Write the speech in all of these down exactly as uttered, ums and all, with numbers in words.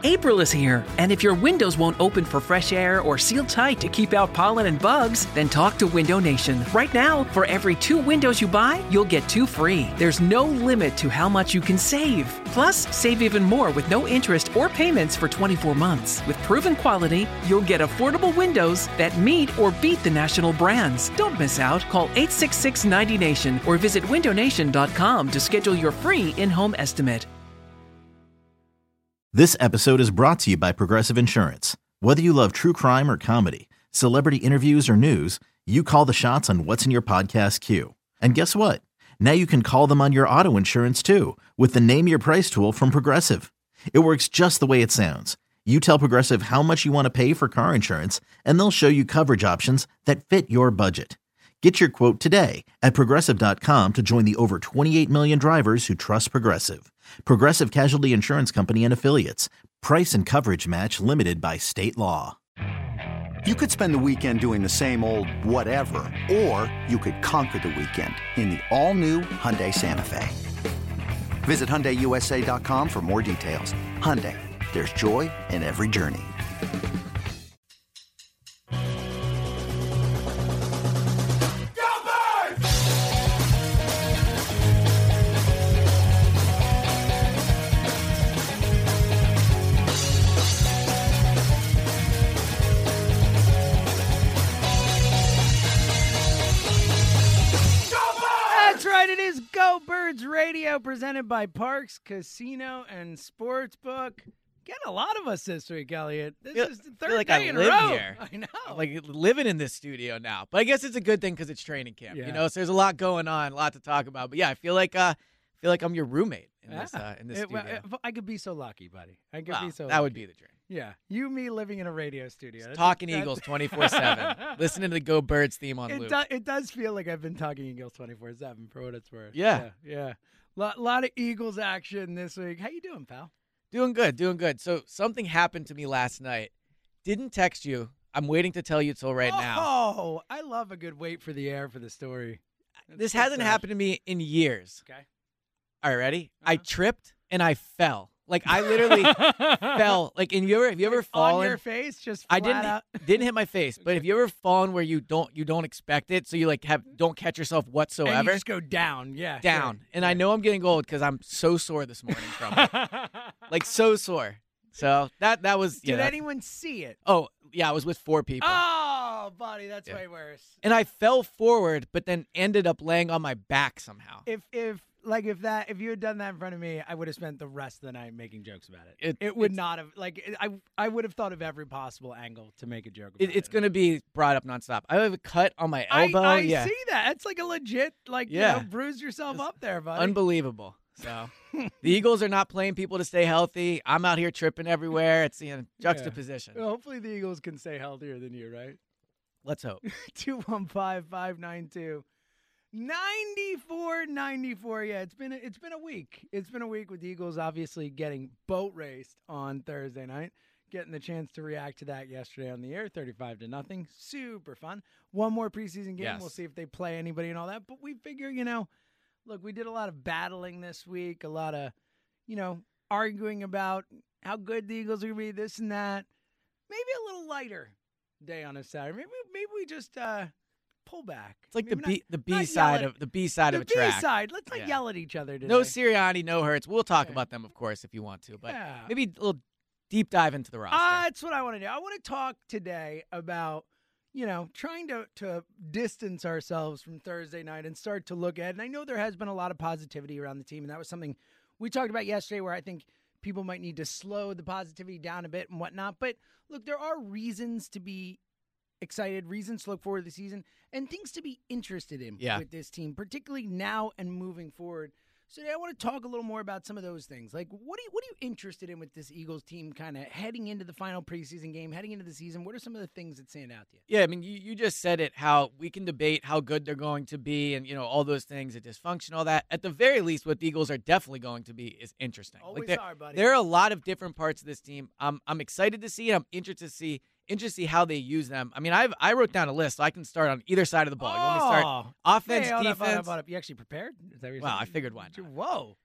April is here, and if your windows won't open for fresh air or seal tight to keep out pollen and bugs, then talk to Window Nation. Right now, for every two windows you buy, you'll get two free. There's no limit to how much you can save. Plus, save even more with no interest or payments for twenty-four months. With proven quality, you'll get affordable windows that meet or beat the national brands. Don't miss out. Call eight six six, ninety nation or visit window nation dot com to schedule your free in-home estimate. This episode is brought to you by Progressive Insurance. Whether you love true crime or comedy, celebrity interviews or news, you call the shots on what's in your podcast queue. And guess what? Now you can call them on your auto insurance too with the Name Your Price tool from Progressive. It works just the way it sounds. You tell Progressive how much you want to pay for car insurance, and they'll show you coverage options that fit your budget. Get your quote today at Progressive dot com to join the over twenty-eight million drivers who trust Progressive. Progressive Casualty Insurance Company and Affiliates. Price and coverage match limited by state law. You could spend the weekend doing the same old whatever, or you could conquer the weekend in the all-new Hyundai Santa Fe. Visit Hyundai U S A dot com for more details. Hyundai, there's joy in every journey. It is Go Birds Radio, presented by Parks Casino and Sportsbook. Getting a lot of us this week, Elliot. This feel, is the third feel like day I in live a row. Here. I know. I'm like living in this studio now. But I guess it's a good thing because it's training camp. Yeah. You know, so there's a lot going on, a lot to talk about. But yeah, I feel like uh, I feel like I'm your roommate in Yeah. this uh, in this It- studio. if I could be so lucky, buddy. I could Wow, be so that lucky. would be the dream. Yeah. You, me, living in a radio studio. That's- Talking that's- Eagles twenty-four seven. Listening to the Go Birds theme on It, loop. do, it does feel like I've been talking Eagles twenty-four seven for what it's worth. Yeah. Yeah. yeah. Lot, lot of Eagles action this week. How you doing, pal? Doing good, doing good. So something happened to me last night. Didn't text you. I'm waiting to tell you till right oh, now. Oh, I love a good wait for the air for the story. That's This so hasn't fresh. happened to me in years. Okay. All right, ready? I Uh-huh. tripped and I fell. Like I literally fell. Like, and you ever have you ever On fallen? your face, just I flat didn't out. didn't hit my face, but have you ever fallen where you don't you don't expect it, so you like have don't catch yourself And whatsoever? you just go down, yeah. Down. sure. And I know I'm getting old because I'm so sore this morning from it. Like so sore. So that that was Did yeah. that- anyone see it? oh yeah, I was with four people. Oh, buddy, that's Yeah. way worse. And I fell forward, but then ended up laying on my back somehow. If if like if that if you had done that in front of me, I would have spent the rest of the night making jokes about it. It- It would it's- not have like it- I I would have thought of every possible angle to make a joke about It, it's it. gonna be brought up nonstop. I have a cut on my I, elbow. I yeah, see that. It's like a legit like Yeah. you know, bruise yourself It's up there, buddy. unbelievable. So the Eagles are not playing people to stay healthy. I'm out here tripping everywhere. It's you know, juxtaposition. Well, hopefully the Eagles can stay healthier than you, right? Let's hope. two one five, five nine two, nine four nine four. Yeah, it's been a, it's been a week. It's been a week with the Eagles obviously getting boat raced on Thursday night, getting the chance to react to that yesterday on the air, thirty-five to nothing. Super fun. One more preseason game. Yes. We'll see if they play anybody and all that. But we figure, you know, look, we did a lot of battling this week, a lot of, you know, arguing about how good the Eagles are going to be, this and that. Maybe a little lighter day on a Saturday. Maybe maybe we just uh, pull back. It's like the Maybe B the not B yell side at- of the B side the of a track. B-side. Let's not Yeah. yell at each other today. No Sirianni, no Hurts. We'll talk Yeah. about them, of course, if you want to. But Yeah. maybe a little deep dive into the roster. Uh, that's what I want to do. I want to talk today about, you know, trying to, to distance ourselves from Thursday night and start to look at, and I know there has been a lot of positivity around the team, and that was something we talked about yesterday where I think people might need to slow the positivity down a bit and whatnot. But look, there are reasons to be excited, reasons to look forward to the season, and things to be interested in Yeah. with this team, particularly now and moving forward. So today I want to talk a little more about some of those things. Like, what are you, what are you interested in with this Eagles team kind of heading into the final preseason game, heading into the season? What are some of the things that stand out to you? Yeah, I mean, you, you just said it, how we can debate how good they're going to be and, you know, all those things, the dysfunction, all that. At the very least, what the Eagles are definitely going to be is interesting. Always there, are, buddy. There are a lot of different parts of this team. I'm, I'm excited to see it. I'm interested to see interested to see how they use them. I mean, I've I wrote down a list, so I can start on either side of the ball. You want me to start Oh. offense, Hey, hold up, defense? hold up, hold up. You actually prepared? Is that what you're Well, saying? I figured why not? Whoa.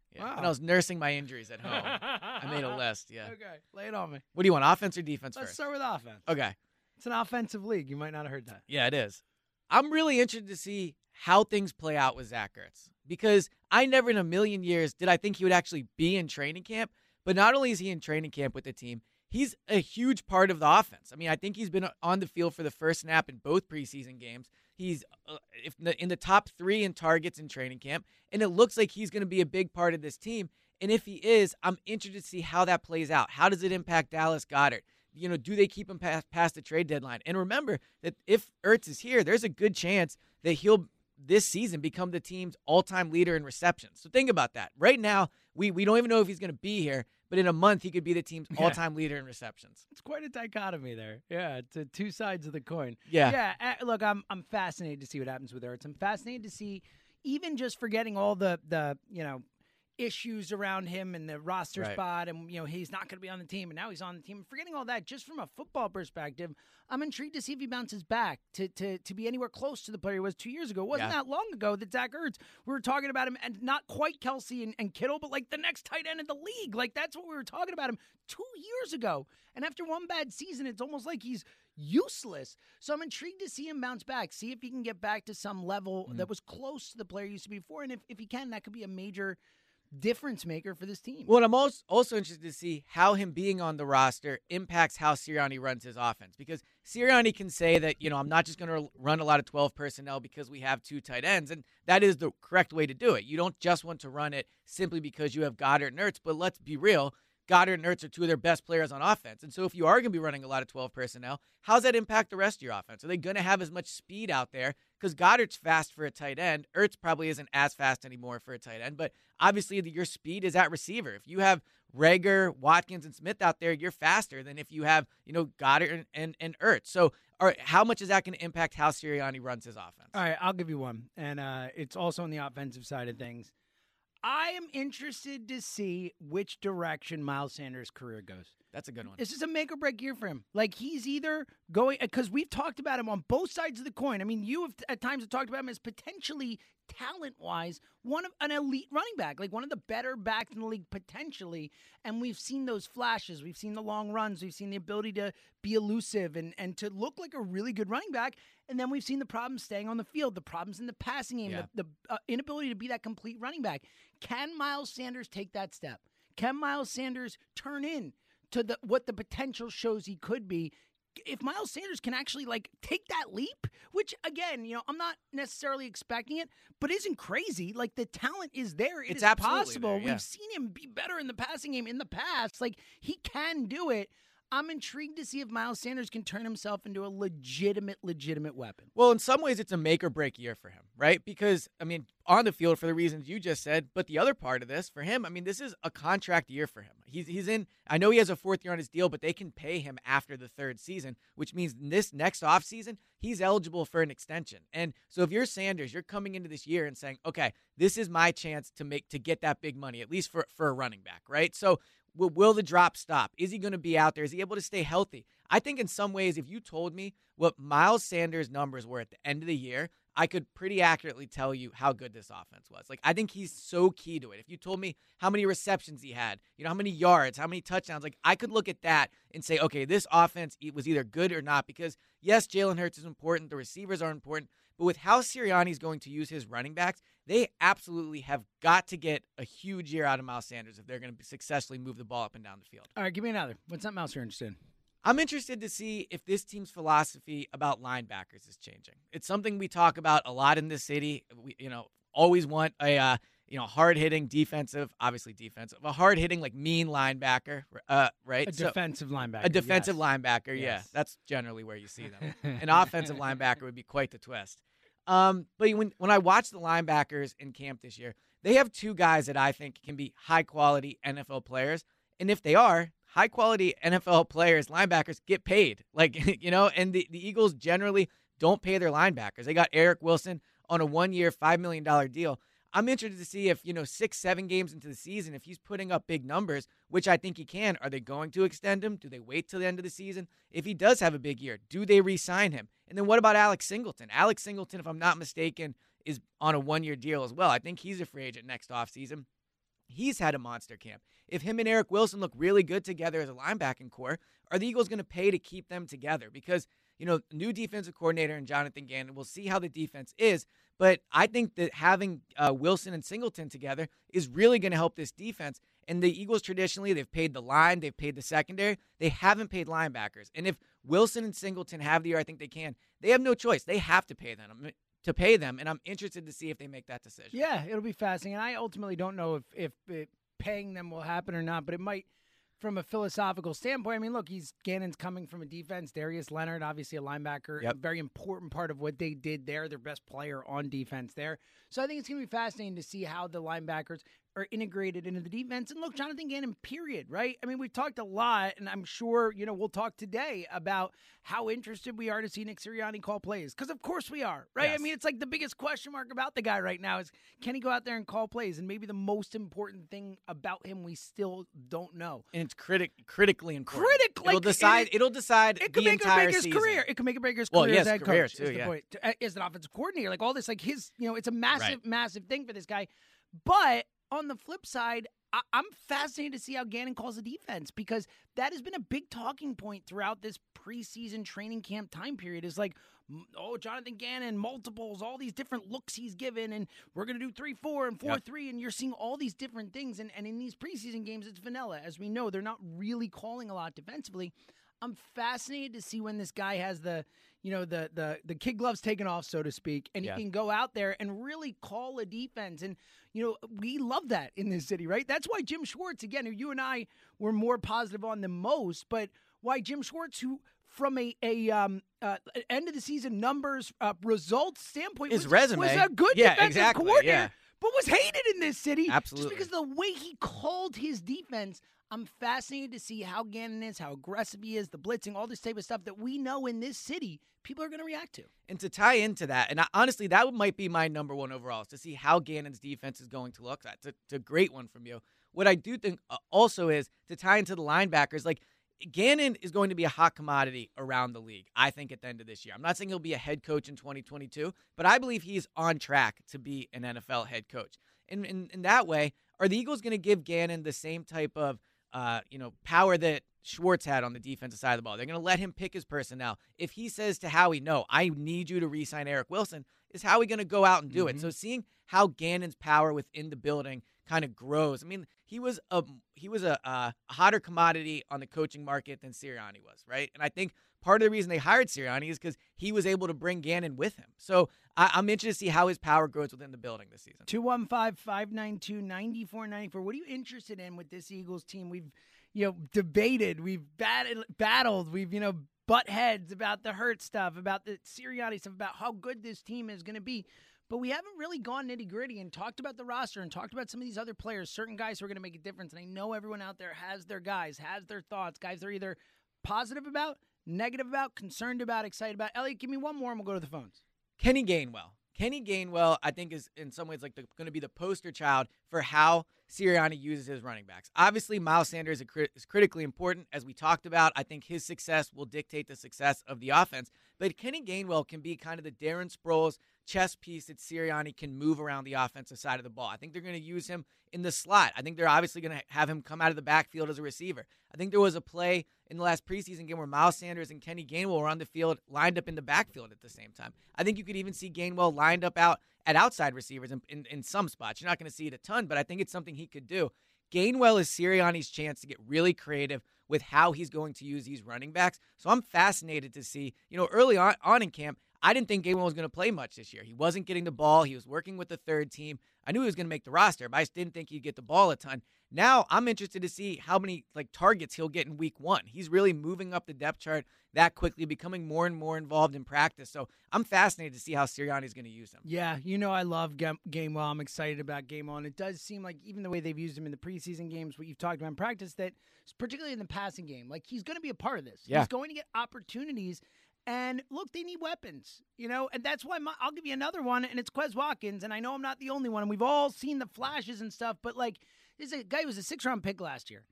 Yeah. Wow. When I was nursing my injuries at home, I made a list. Yeah. Okay, lay it on me. What do you want, offense or defense Let's first? start with offense. Okay. It's an offensive league. You might not have heard that. Yeah, it is. I'm really interested to see how things play out with Zach Ertz because I never in a million years did I think he would actually be in training camp. But not only is he in training camp with the team, he's a huge part of the offense. I mean, I think he's been on the field for the first snap in both preseason games. He's uh, if in the top three in targets in training camp, and it looks like he's going to be a big part of this team. And if he is, I'm interested to see how that plays out. How does it impact Dallas Goedert? You know, do they keep him past, past the trade deadline? And remember that if Ertz is here, there's a good chance that he'll this season become the team's all-time leader in receptions. So think about that. Right now, we, we don't even know if he's going to be here, but in a month, he could be the team's Yeah. all-time leader in receptions. It's quite a dichotomy there. Yeah, it's uh, two sides of the coin. Yeah. Yeah. Uh, look, I'm I'm fascinated to see what happens with Ertz. I'm fascinated to see, even just forgetting all the the you know issues around him and the roster Right. spot, and you know he's not going to be on the team, and now he's on the team. Forgetting all that, just from a football perspective, I'm intrigued to see if he bounces back to to to be anywhere close to the player he was two years ago. It wasn't Yeah. that long ago that Zach Ertz, we were talking about him, and not quite Kelsey and, and Kittle, but like the next tight end in the league. Like that's what we were talking about him two years ago. And after one bad season, it's almost like he's useless. So I'm intrigued to see him bounce back, see if he can get back to some level Mm-hmm. that was close to the player he used to be before. And if, if he can, that could be a major difference maker for this team. Well, and I'm also, also interested to see how him being on the roster impacts how Sirianni runs his offense. Because Sirianni can say that, you know, I'm not just going to run a lot of twelve personnel because we have two tight ends. And that is the correct way to do it. You don't just want to run it simply because you have Goddard and Ertz. But let's be real. Goddard and Ertz are two of their best players on offense. And so if you are going to be running a lot of twelve personnel, how does that impact the rest of your offense? Are they going to have as much speed out there? Because Goddard's fast for a tight end. Ertz probably isn't as fast anymore for a tight end. But obviously the, your speed is at receiver. If you have Reagor, Watkins, and Smith out there, you're faster than if you have, you know, Goddard and, and, and Ertz. So are, how much is that going to impact how Sirianni runs his offense? All right, I'll give you one. And uh, it's also on the offensive side of things. I am interested to see which direction Miles Sanders' career goes. That's a good one. This is a make or break year for him. Like he's either going, because we've talked about him on both sides of the coin. I mean, you have at times have talked about him as potentially talent wise, one of an elite running back, like one of the better backs in the league potentially. And we've seen those flashes. We've seen the long runs. We've seen the ability to be elusive and, and to look like a really good running back. And then we've seen the problems staying on the field, the problems in the passing game, Yeah. the, the uh, inability to be that complete running back. Can Miles Sanders take that step? Can Miles Sanders turn in to the what the potential shows he could be? If Miles Sanders can actually like take that leap, which again, you know, I'm not necessarily expecting it, but isn't crazy. Like the talent is there. It It's is absolutely possible. there, yeah. We've seen him be better in the passing game in the past. Like he can do it. I'm intrigued to see if Miles Sanders can turn himself into a legitimate, legitimate weapon. Well, in some ways, it's a make or break year for him, right? Because, I mean, on the field for the reasons you just said, but the other part of this for him, I mean, this is a contract year for him. He's he's in, I know he has a fourth year on his deal, but they can pay him after the third season, which means this next offseason, he's eligible for an extension. And so if you're Sanders, you're coming into this year and saying, okay, this is my chance to make to get that big money, at least for, for a running back, right? So Will, will the drop stop? Is he going to be out there? Is he able to stay healthy? I think in some ways, if you told me what Miles Sanders' numbers were at the end of the year, I could pretty accurately tell you how good this offense was. Like, I think he's so key to it. If you told me how many receptions he had, you know, how many yards, how many touchdowns, like I could look at that and say, okay, this offense was either good or not. Because yes, Jalen Hurts is important. The receivers are important. But with how Sirianni is going to use his running backs, they absolutely have got to get a huge year out of Miles Sanders if they're going to successfully move the ball up and down the field. All right, give me another. What's something else you're interested in? I'm interested to see if this team's philosophy about linebackers is changing. It's something we talk about a lot in this city. We, you know, always want a uh, you know hard-hitting defensive, obviously defensive, a hard-hitting like mean linebacker, uh, right? A So, defensive linebacker. a defensive yes. linebacker, yeah, Yes. that's generally where you see them. An offensive linebacker would be quite the twist. Um, but when when I watch the linebackers in camp this year, they have two guys that I think can be high-quality N F L players, and if they are, high-quality N F L players, linebackers, get paid. Like, you know, and the, the Eagles generally don't pay their linebackers. They got Eric Wilson on a one-year, five million dollars deal. I'm interested to see if, you know, six, seven games into the season, if he's putting up big numbers, which I think he can, are they going to extend him? Do they wait till the end of the season? If he does have a big year, do they re-sign him? And then what about Alex Singleton? Alex Singleton, if I'm not mistaken, is on a one-year deal as well. I think he's a free agent next offseason. he's had a monster camp. If him and Eric Wilson look really good together as a linebacking core, are the Eagles going to pay to keep them together? Because, you know, new defensive coordinator and Jonathan Gannon, we'll see how the defense is. But I think that having uh, Wilson and Singleton together is really going to help this defense. And the Eagles traditionally, they've paid the line, they've paid the secondary. They haven't paid linebackers. And if Wilson and Singleton have the year I think they can, they have no choice. They have to pay them. to pay them, and I'm interested to see if they make that decision. Yeah, it'll be fascinating. And I ultimately don't know if, if it, paying them will happen or not, but it might from a philosophical standpoint. I mean, look, he's Gannon's coming from a defense. Darius Leonard, obviously a linebacker, yep. a very important part of what they did there, their best player on defense there. So I think it's going to be fascinating to see how the linebackers are integrated into the defense. And look, Jonathan Gannon, period, right? I mean, we've talked a lot, and I'm sure, you know, we'll talk today about how interested we are to see Nick Sirianni call plays. Because, of course, we are, right? Yes. I mean, it's like the biggest question mark about the guy right now is, can he go out there and call plays? And maybe the most important thing about him we still don't know. And it's critic critically important. Critically. It'll decide, it, it'll decide it could the make entire or break his season. career. It could make or break his well, career yes, as head career coach. too, is the yeah. point. As an offensive coordinator, like all this, like his, you know, it's a massive, Right. massive thing for this guy. But on the flip side, I- I'm fascinated to see how Gannon calls the defense, because that has been a big talking point throughout this preseason training camp time period. Is like, oh, Jonathan Gannon, multiples, all these different looks he's given, and we're going to do three four and four three, yep. and you're seeing all these different things. And, and in these preseason games, it's vanilla. As we know, they're not really calling a lot defensively. I'm fascinated to see when this guy has the, you know, the the the kid gloves taken off, so to speak, and yeah. he can go out there and really call a defense. And, you know, we love that in this city, right? That's why Jim Schwartz, again, who you and I were more positive on than most, but why Jim Schwartz, who from a, a um, uh, end of the season numbers, uh, results standpoint, his was, resume was a good yeah, defensive exactly, coordinator, yeah. but was hated in this city. Absolutely. Just because of the way he called his defense. I'm fascinated to see how Gannon is, how aggressive he is, the blitzing, all this type of stuff that we know in this city people are going to react to. And to tie into that, and I, honestly, that might be my number one overall, is to see how Gannon's defense is going to look. That's a, it's a great one from you. What I do think also is to tie into the linebackers, like Gannon is going to be a hot commodity around the league, I think, at the end of this year. I'm not saying he'll be a head coach in twenty twenty-two, but I believe he's on track to be an N F L head coach. And in, in that way, are the Eagles going to give Gannon the same type of Uh, you know, power that Schwartz had on the defensive side of the ball? They're going to let him pick his personnel. If he says to Howie, no, I need you to re-sign Eric Wilson, is Howie going to go out and do mm-hmm. it? So seeing how Gannon's power within the building kind of grows. I mean, he was a he was a, a hotter commodity on the coaching market than Sirianni was, right? And I think part of the reason they hired Sirianni is because he was able to bring Gannon with him. So I, I'm interested to see how his power grows within the building this season. two one five, five nine two, nine four nine four. What are you interested in with this Eagles team? We've, you know, debated, we've battled, battled, we've, you know, butt heads about the Hurt stuff, about the Sirianni stuff, about how good this team is going to be. But we haven't really gone nitty-gritty and talked about the roster and talked about some of these other players, certain guys who are going to make a difference. And I know everyone out there has their guys, has their thoughts, guys they're either positive about, negative about, concerned about, excited about. Elliot, give me one more and we'll go to the phones. Kenny Gainwell. Kenny Gainwell, I think, is in some ways like going to be the poster child for how Sirianni uses his running backs. Obviously, Miles Sanders is, crit- is critically important, as we talked about. I think his success will dictate the success of the offense. But Kenny Gainwell can be kind of the Darren Sproles chess piece that Sirianni can move around the offensive side of the ball. I think they're going to use him in the slot. I think they're obviously going to have him come out of the backfield as a receiver. I think there was a play in the last preseason game where Miles Sanders and Kenny Gainwell were on the field, lined up in the backfield at the same time. I think you could even see Gainwell lined up out at outside receivers in, in, in some spots. You're not going to see it a ton, but I think it's something he could do. Gainwell is Sirianni's chance to get really creative with how he's going to use these running backs. So I'm fascinated to see, you know, early on, on in camp, I didn't think Gainwell was going to play much this year. He wasn't getting the ball. He was working with the third team. I knew he was going to make the roster, but I just didn't think he'd get the ball a ton. Now I'm interested to see how many like targets he'll get in week one. He's really moving up the depth chart that quickly, becoming more and more involved in practice. So I'm fascinated to see how Sirianni's going to use him. Yeah, you know I love Gainwell. I'm excited about Gainwell. And it does seem like even the way they've used him in the preseason games, what you've talked about in practice, that particularly in the passing game, like he's going to be a part of this. Yeah. He's going to get opportunities. And look, they need weapons, you know, and that's why my, I'll give you another one, and it's Quez Watkins. And I know I'm not the only one, and we've all seen the flashes and stuff, but like, this is a guy who was a six round pick last year.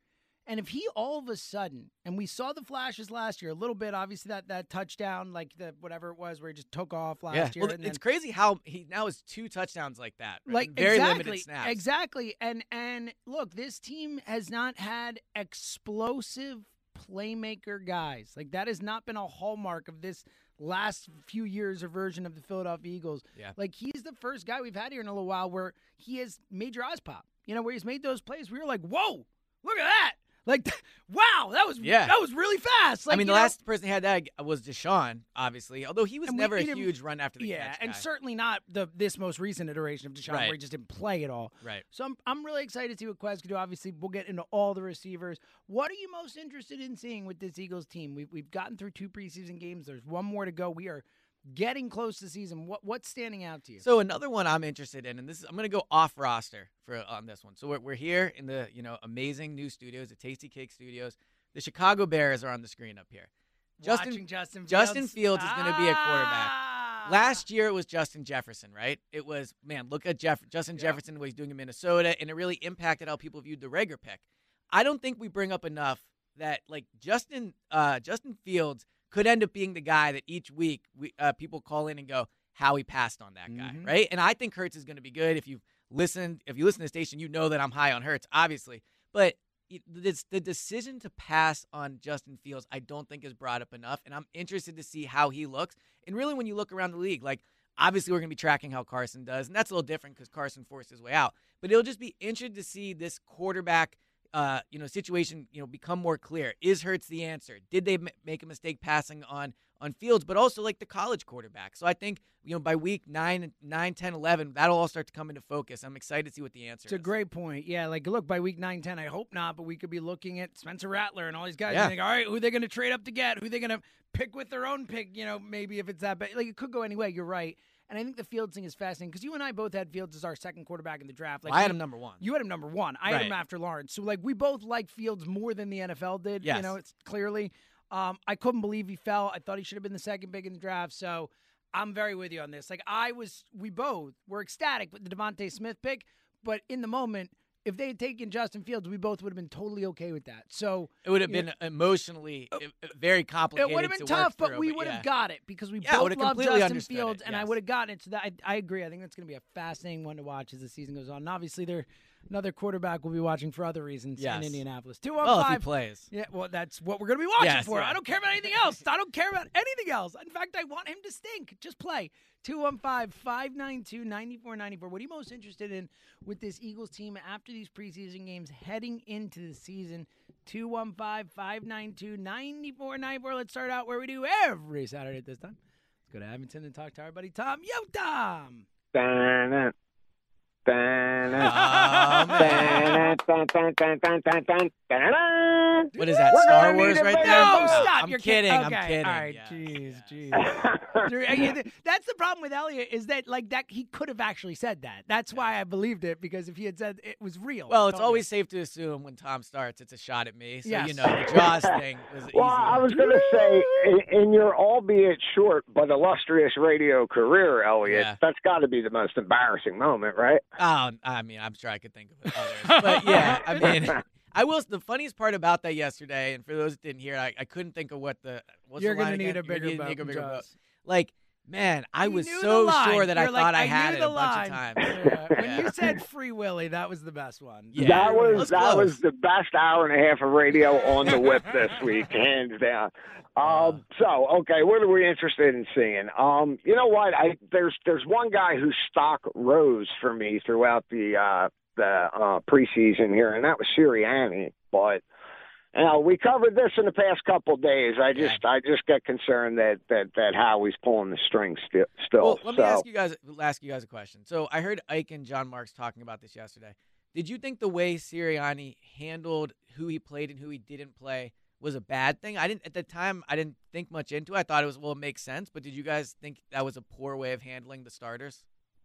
And if he all of a sudden, and we saw the flashes last year a little bit, obviously that, that touchdown, like the whatever it was, where he just took off last yeah. year. Well, and it's then, crazy how he now has two touchdowns like that. Right? Like Very exactly, limited snaps. Exactly. And and look, this team has not had explosive playmaker guys. Like that has not been a hallmark of this last few years or version of the Philadelphia Eagles. Yeah. Like he's the first guy we've had here in a little while where he has made your eyes pop. You know, where he's made those plays. We were like, whoa, look at that. Like, wow, that was yeah. that was really fast. Like, I mean, the know, last person who had that was Deshaun, obviously, although he was we- never a he didn't- huge run after the yeah, catch and guy. certainly not the this most recent iteration of Deshaun Right. where he just didn't play at all. Right. So I'm I'm really excited to see what Quez can do. Obviously, we'll get into all the receivers. What are you most interested in seeing with this Eagles team? We've we've gotten through two preseason games. There's one more to go. We are getting close to the season. What what's standing out to you? So another one I'm interested in, and this is I'm going to go off roster for on this one. So we're we're here in the you know amazing new studios, the Tasty Cake Studios. The Chicago Bears are on the screen up here. Watching Justin Justin Fields. Justin Fields is going to be a quarterback. Ah. Last year it was Justin Jefferson, right? It was man, look at Jeff Justin Yep. Jefferson what he's doing in Minnesota, and it really impacted how people viewed the Rager pick. I don't think we bring up enough that like Justin uh, Justin Fields could end up being the guy that each week we uh, people call in and go, how he passed on that guy, Mhm. right? And I think Hurts is going to be good. If you've listened, if you listen to the station, you know that I'm high on Hurts, obviously. But it- this, the decision to pass on Justin Fields, I don't think is brought up enough, and I'm interested to see how he looks. And really, when you look around the league, like obviously we're going to be tracking how Carson does, and that's a little different because Carson forced his way out. But it'll just be interesting to see this quarterback Uh, you know, situation, you know, become more clear. Is Hurts the answer? Did they m- make a mistake passing on on Fields? But also like the college quarterback. So I think you know by week nine, nine, ten, eleven, that'll all start to come into focus. I'm excited to see what the answer It's a is. great point. Yeah, like look, by week nine, ten, I hope not, but we could be looking at Spencer Rattler and all these guys. Yeah. And think, all right, who are they going to trade up to get? Who are they going to pick with their own pick? You know, maybe if it's that bad. Like it could go anyway. You're right. And I think the Fields thing is fascinating because you and I both had Fields as our second quarterback in the draft. Like Well, I had we- him number one. You had him number one. I had him Right. after Lawrence. So like we both like Fields more than the N F L did. You Yes. know, it's clearly. Um, I couldn't believe he fell. I thought he should have been the second pick in the draft. So I'm very with you on this. Like I was, we both were ecstatic with the Devontae Smith pick, but in the moment, if they had taken Justin Fields, we both would have been totally okay with that. So It would have you been emotionally uh, very complicated. it would have been to work tough, but through, we would yeah. have got it because we Yeah, I both would have love completely Justin understood Fields, it, and I yes. would have gotten it. So that I, I agree. I think that's going to be a fascinating one to watch as the season goes on. And obviously, there another quarterback we'll be watching for other reasons Yes. in Indianapolis. Two one Well, if he five. plays. Yeah, well, that's what we're going to be watching Yes, for. yeah. I don't care about anything else. I don't care about anything else. In fact, I want him to stink. Just play. two one five, five nine two, nine four nine four. What are you most interested in with this Eagles team after these preseason games heading into the season? two one five, five nine two, nine four nine four. Let's start out where we do every Saturday at this time. Let's go to Edmonton and talk to our buddy Tom. Yo, Tom. Dun, dun, Oh, man. dun, dun, dun, dun, dun, dun, dun, dun. What is that, We're Star gonna Wars need a right big- there? No, Oh, stop. I'm You're kidding. Okay. I'm kidding. All right, Yeah, jeez, yeah. jeez. That's the problem with Elliot is that like that he could have actually said that. That's why I believed it because if he had said it was real. Well, it's Don't always safe to assume when Tom starts, it's a shot at me. So, Yes. you know, the Jaws thing was easy. Well, I was going to say, in, in your albeit short but illustrious radio career, Elliot, Yeah. that's got to be the most embarrassing moment, right? Oh, I mean, I'm sure I could think of others. But, yeah, I mean, I will. The funniest part about that yesterday, and for those that didn't hear, I, I couldn't think of what the what's You're the line gonna need again? a bigger You're gonna boat need a than bigger boat. Jaws. Like, man, I You was knew so the line. sure that I You're like, thought I I had knew it the a bunch line. of times. Yeah. When Yeah. you said Free Willy, that was the best one. Yeah. That was Let's that close. was the best hour and a half of radio on the whip this week, hands down. Um, so, okay, what are we interested in seeing? Um, you know what? I there's there's one guy whose stock rose for me throughout the uh, the uh, preseason here, and that was Sirianni. But you know, we covered this in the past couple of days. I just I just get concerned that that that Howie's pulling the strings sti- still. Well, let me so. ask you guys ask you guys a question. So I heard Ike and John Marks talking about this yesterday. Did you think the way Sirianni handled who he played and who he didn't play was a bad thing? I didn't at the time. I didn't think much into it. I thought it was well, it makes sense. But did you guys think that was a poor way of handling the starters?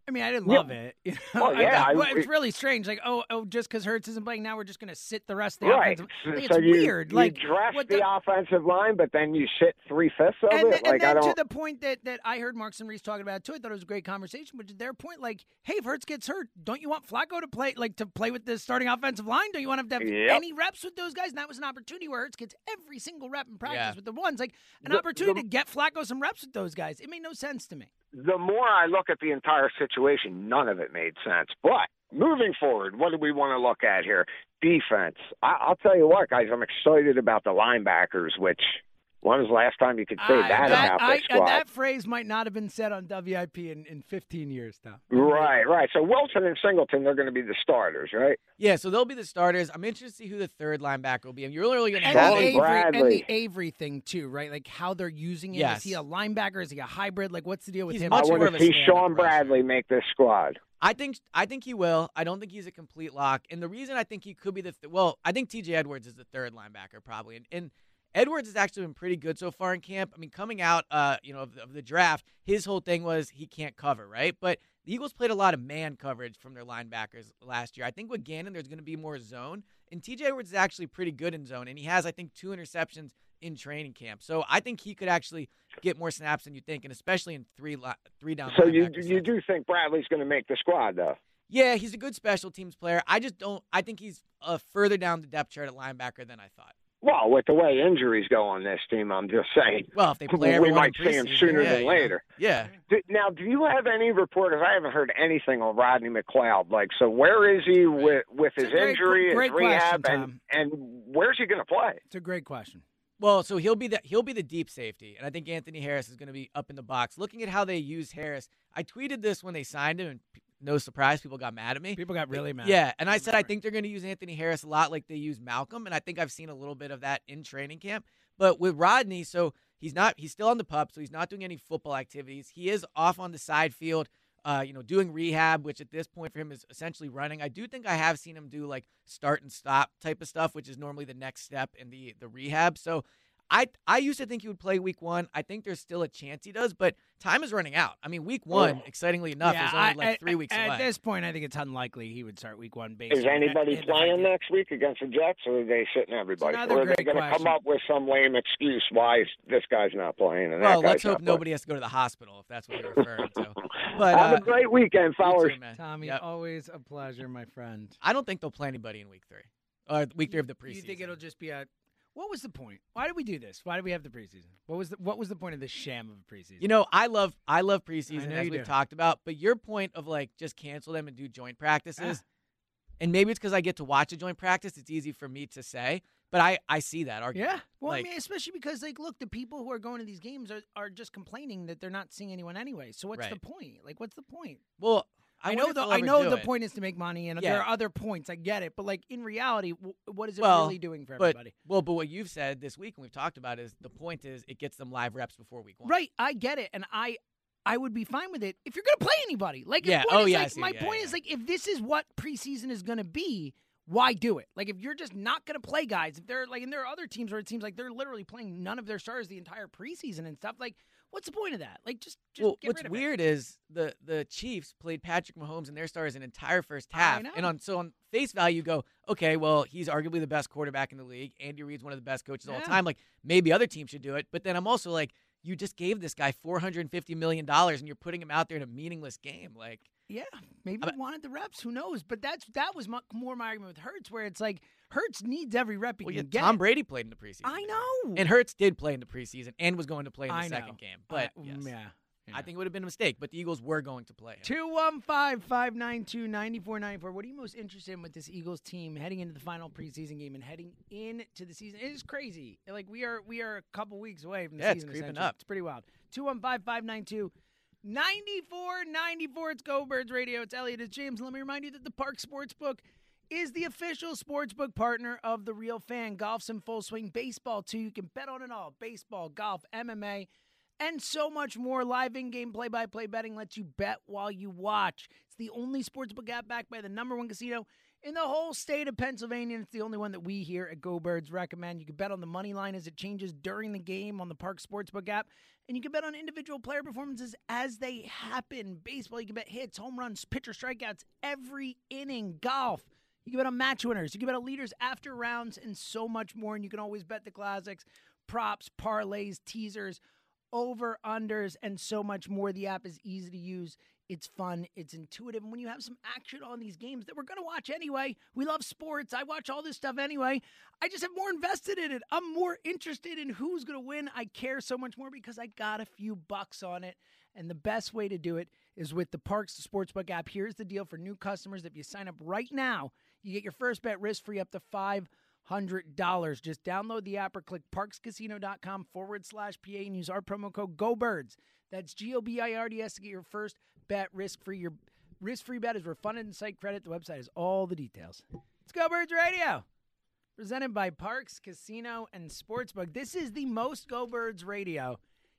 I mean, I didn't Yeah. love it. You know? Well, yeah, I, I, I- it's really strange. Like, oh, oh, just because Hurts isn't playing now, we're just going to sit the rest of the Right. offensive. So, Like, so it's you, weird. you like, dress what the, the, offensive line, but then you sit three fifths of and, it. then, like and I then don't. to the point that, that I heard Marks and Reese talking about it too, I thought it was a great conversation. But to their point, like, hey, if Hurts gets hurt, don't you want Flacco to play like to play with the starting offensive line? Don't you want him to have Yep. any reps with those guys? And that was an opportunity where Hurts gets every single rep in practice Yeah. with the ones. Like an The- opportunity the- to get Flacco some reps with those guys. It made no sense to me. The more I look at the entire situation, none of it made sense. But moving forward, what do we want to look at here? Defense. I, I'll tell you what, guys, I'm excited about the linebackers, which when was the last time you could say I- that, about I- this squad? that phrase might not have been said on W I P in, in fifteen years, Tom. Right, right. So Wilson and Singleton, they're going to be the starters, right? Yeah, so they'll be the starters. I'm interested to see who the third linebacker will be. And you're really going to And have Charlie the, Avery, and Bradley. the Avery thing, too, right? Like how they're using him. Yes. Is he a linebacker? Is he a hybrid? Like, what's the deal with He's him? much I more want of to a see stand-up Sean rusher. Bradley make this squad. I think I think he will. I don't think he's a complete lock. And the reason I think he could be the th- well, I think T J Edwards is the third linebacker probably. And, and Edwards has actually been pretty good so far in camp. I mean, coming out, uh, you know, of the, of the draft, his whole thing was he can't cover, right? But the Eagles played a lot of man coverage from their linebackers last year. I think with Gannon, there's going to be more zone, and T J Edwards is actually pretty good in zone, and he has, I think, two interceptions in training camp. So I think he could actually get more snaps than you think, and especially in three li- three down. So you linebacker you sets. do think Bradley's going to make the squad, though? Yeah, he's a good special teams player. I just don't. I think he's uh, further down the depth chart at linebacker than I thought. Well, with the way injuries go on this team, I'm just saying. Well, if they play we everyone might in see him preseason, sooner yeah, than you know. later. Yeah. Do- Now, do you have any reporters? I haven't heard anything on Rodney McLeod. Like, so where is he with, with his It's a great- injury, great his rehab, question, and, and where's he going to play? It's a great question. Well, so he'll be the he'll be the deep safety, and I think Anthony Harris is going to be up in the box. Looking at how they use Harris, I tweeted this when they signed him, and p- no surprise, people got mad at me. People got really mad. Yeah, and I said I think they're going to use Anthony Harris a lot like they use Malcolm, and I think I've seen a little bit of that in training camp. But with Rodney, so he's not he's still on the pup, so he's not doing any football activities. He is off on the side field, uh, you know, doing rehab, which at this point for him is essentially running. I do think I have seen him do like start and stop type of stuff, which is normally the next step in the the rehab. So I I used to think he would play week one. I think there's still a chance he does, but time is running out. I mean, week one, excitingly enough, Yeah, is only I- like I- three weeks at away. this point, I think it's unlikely he would start week one. Based Is on anybody the fact playing that- next week against the Jets, or are they sitting everybody? another Or are they great going to come question. up with some lame excuse why this guy's not playing and well, that guy's let's hope not nobody has to go to the hospital if that's what you're referring to. But Have uh, a great weekend, you fellas. too, man. Tommy, Yep. always a pleasure, my friend. I don't think they'll play anybody in week three, or week three of the preseason. You think it'll just be a? What was the point? Why did we do this? Why did we have the preseason? What was the What was the point of this sham of a preseason? You know, I love I love I preseason know as you we've do. talked about, but your point of like just cancel them and do joint practices, and maybe it's because I get to watch a joint practice. It's easy for me to say, but I I see that argument. yeah. Well, Like- I mean, especially because like, look, the people who are going to these games are, are just complaining that they're not seeing anyone anyway. So what's the Right. point? Like, what's the point? Well, I, I, wonder know if the they'll I ever know do the it. point is to make money, and Yeah. there are other points. I get it, but like in reality, w- what is it Well, really doing for But everybody? well, but what you've said this week and we've talked about is the point is it gets them live reps before week one. Right, I get it, and I I would be fine with it if you're going to play anybody. Like, Yeah, the point oh, is, yeah, I like, see, my yeah, point yeah. is like if this is what preseason is going to be, why do it? Like, if you're just not going to play guys, if they're like, and there are other teams where it seems like they're literally playing none of their stars the entire preseason and stuff. Like, what's the point of that? Like, just just Well, get what's rid of it. weird is the the Chiefs played Patrick Mahomes and their stars an entire first I half, know. and on so on face value, you go, okay, well, he's arguably the best quarterback in the league. Andy Reid's one of the best coaches of all Yeah. time. Like maybe other teams should do it, but then I'm also like, you just gave this guy four hundred fifty million dollars and you're putting him out there in a meaningless game. Like, Yeah, maybe I he wanted the reps. Who knows? But that's that was mu- more my argument with Hurts, where it's like Hurts needs every rep he well, can yeah, get. Tom Brady played in the preseason. I know. And Hurts did play in the preseason and was going to play in the I know. second game. But I- yes, mm, yeah, yeah. I think it would have been a mistake. But the Eagles were going to play him. Two one five five nine two ninety four ninety four. What are you most interested in with this Eagles team heading into the final preseason game and heading into the season? It is crazy. Like we are, we are a couple weeks away from the Yeah, it's season. creeping essentially. up. It's pretty wild. Two one five five nine two ninety four ninety four. It's Go Birds Radio. It's Elliot. It's James. Let me remind you that the Park Sportsbook is the official sportsbook partner of The Real Fan. Golf's in full swing. Baseball, too. You can bet on it all. Baseball, golf, M M A, and so much more. Live in-game play-by-play betting lets you bet while you watch. It's the only sportsbook app backed by the number one casino in the whole state of Pennsylvania. It's the only one that we here at Go Birds recommend. You can bet on the money line as it changes during the game on the Park Sportsbook app, and you can bet on individual player performances as they happen. Baseball, you can bet hits, home runs, pitcher strikeouts, every inning. Golf, you can bet on match winners. You can bet on leaders after rounds and so much more, and you can always bet the classics, props, parlays, teasers, over-unders, and so much more. The app is easy to use. It's fun. It's intuitive. And when you have some action on these games that we're going to watch anyway, we love sports. I watch all this stuff anyway. I just have more invested in it. I'm more interested in who's going to win. I care so much more because I got a few bucks on it. And the best way to do it is with the Parks Sportsbook app. Here's the deal for new customers. If you sign up right now, you get your first bet risk-free up to five hundred dollars. Just download the app or click parkscasino.com forward slash PA and use our promo code GOBIRDS. That's G O B I R D S to get your first bet risk-free. Your risk-free bet is refunded in site credit. The website has all the details. It's Go Birds Radio, presented by Parks Casino and Sportsbook. This is the most Go Birds Radio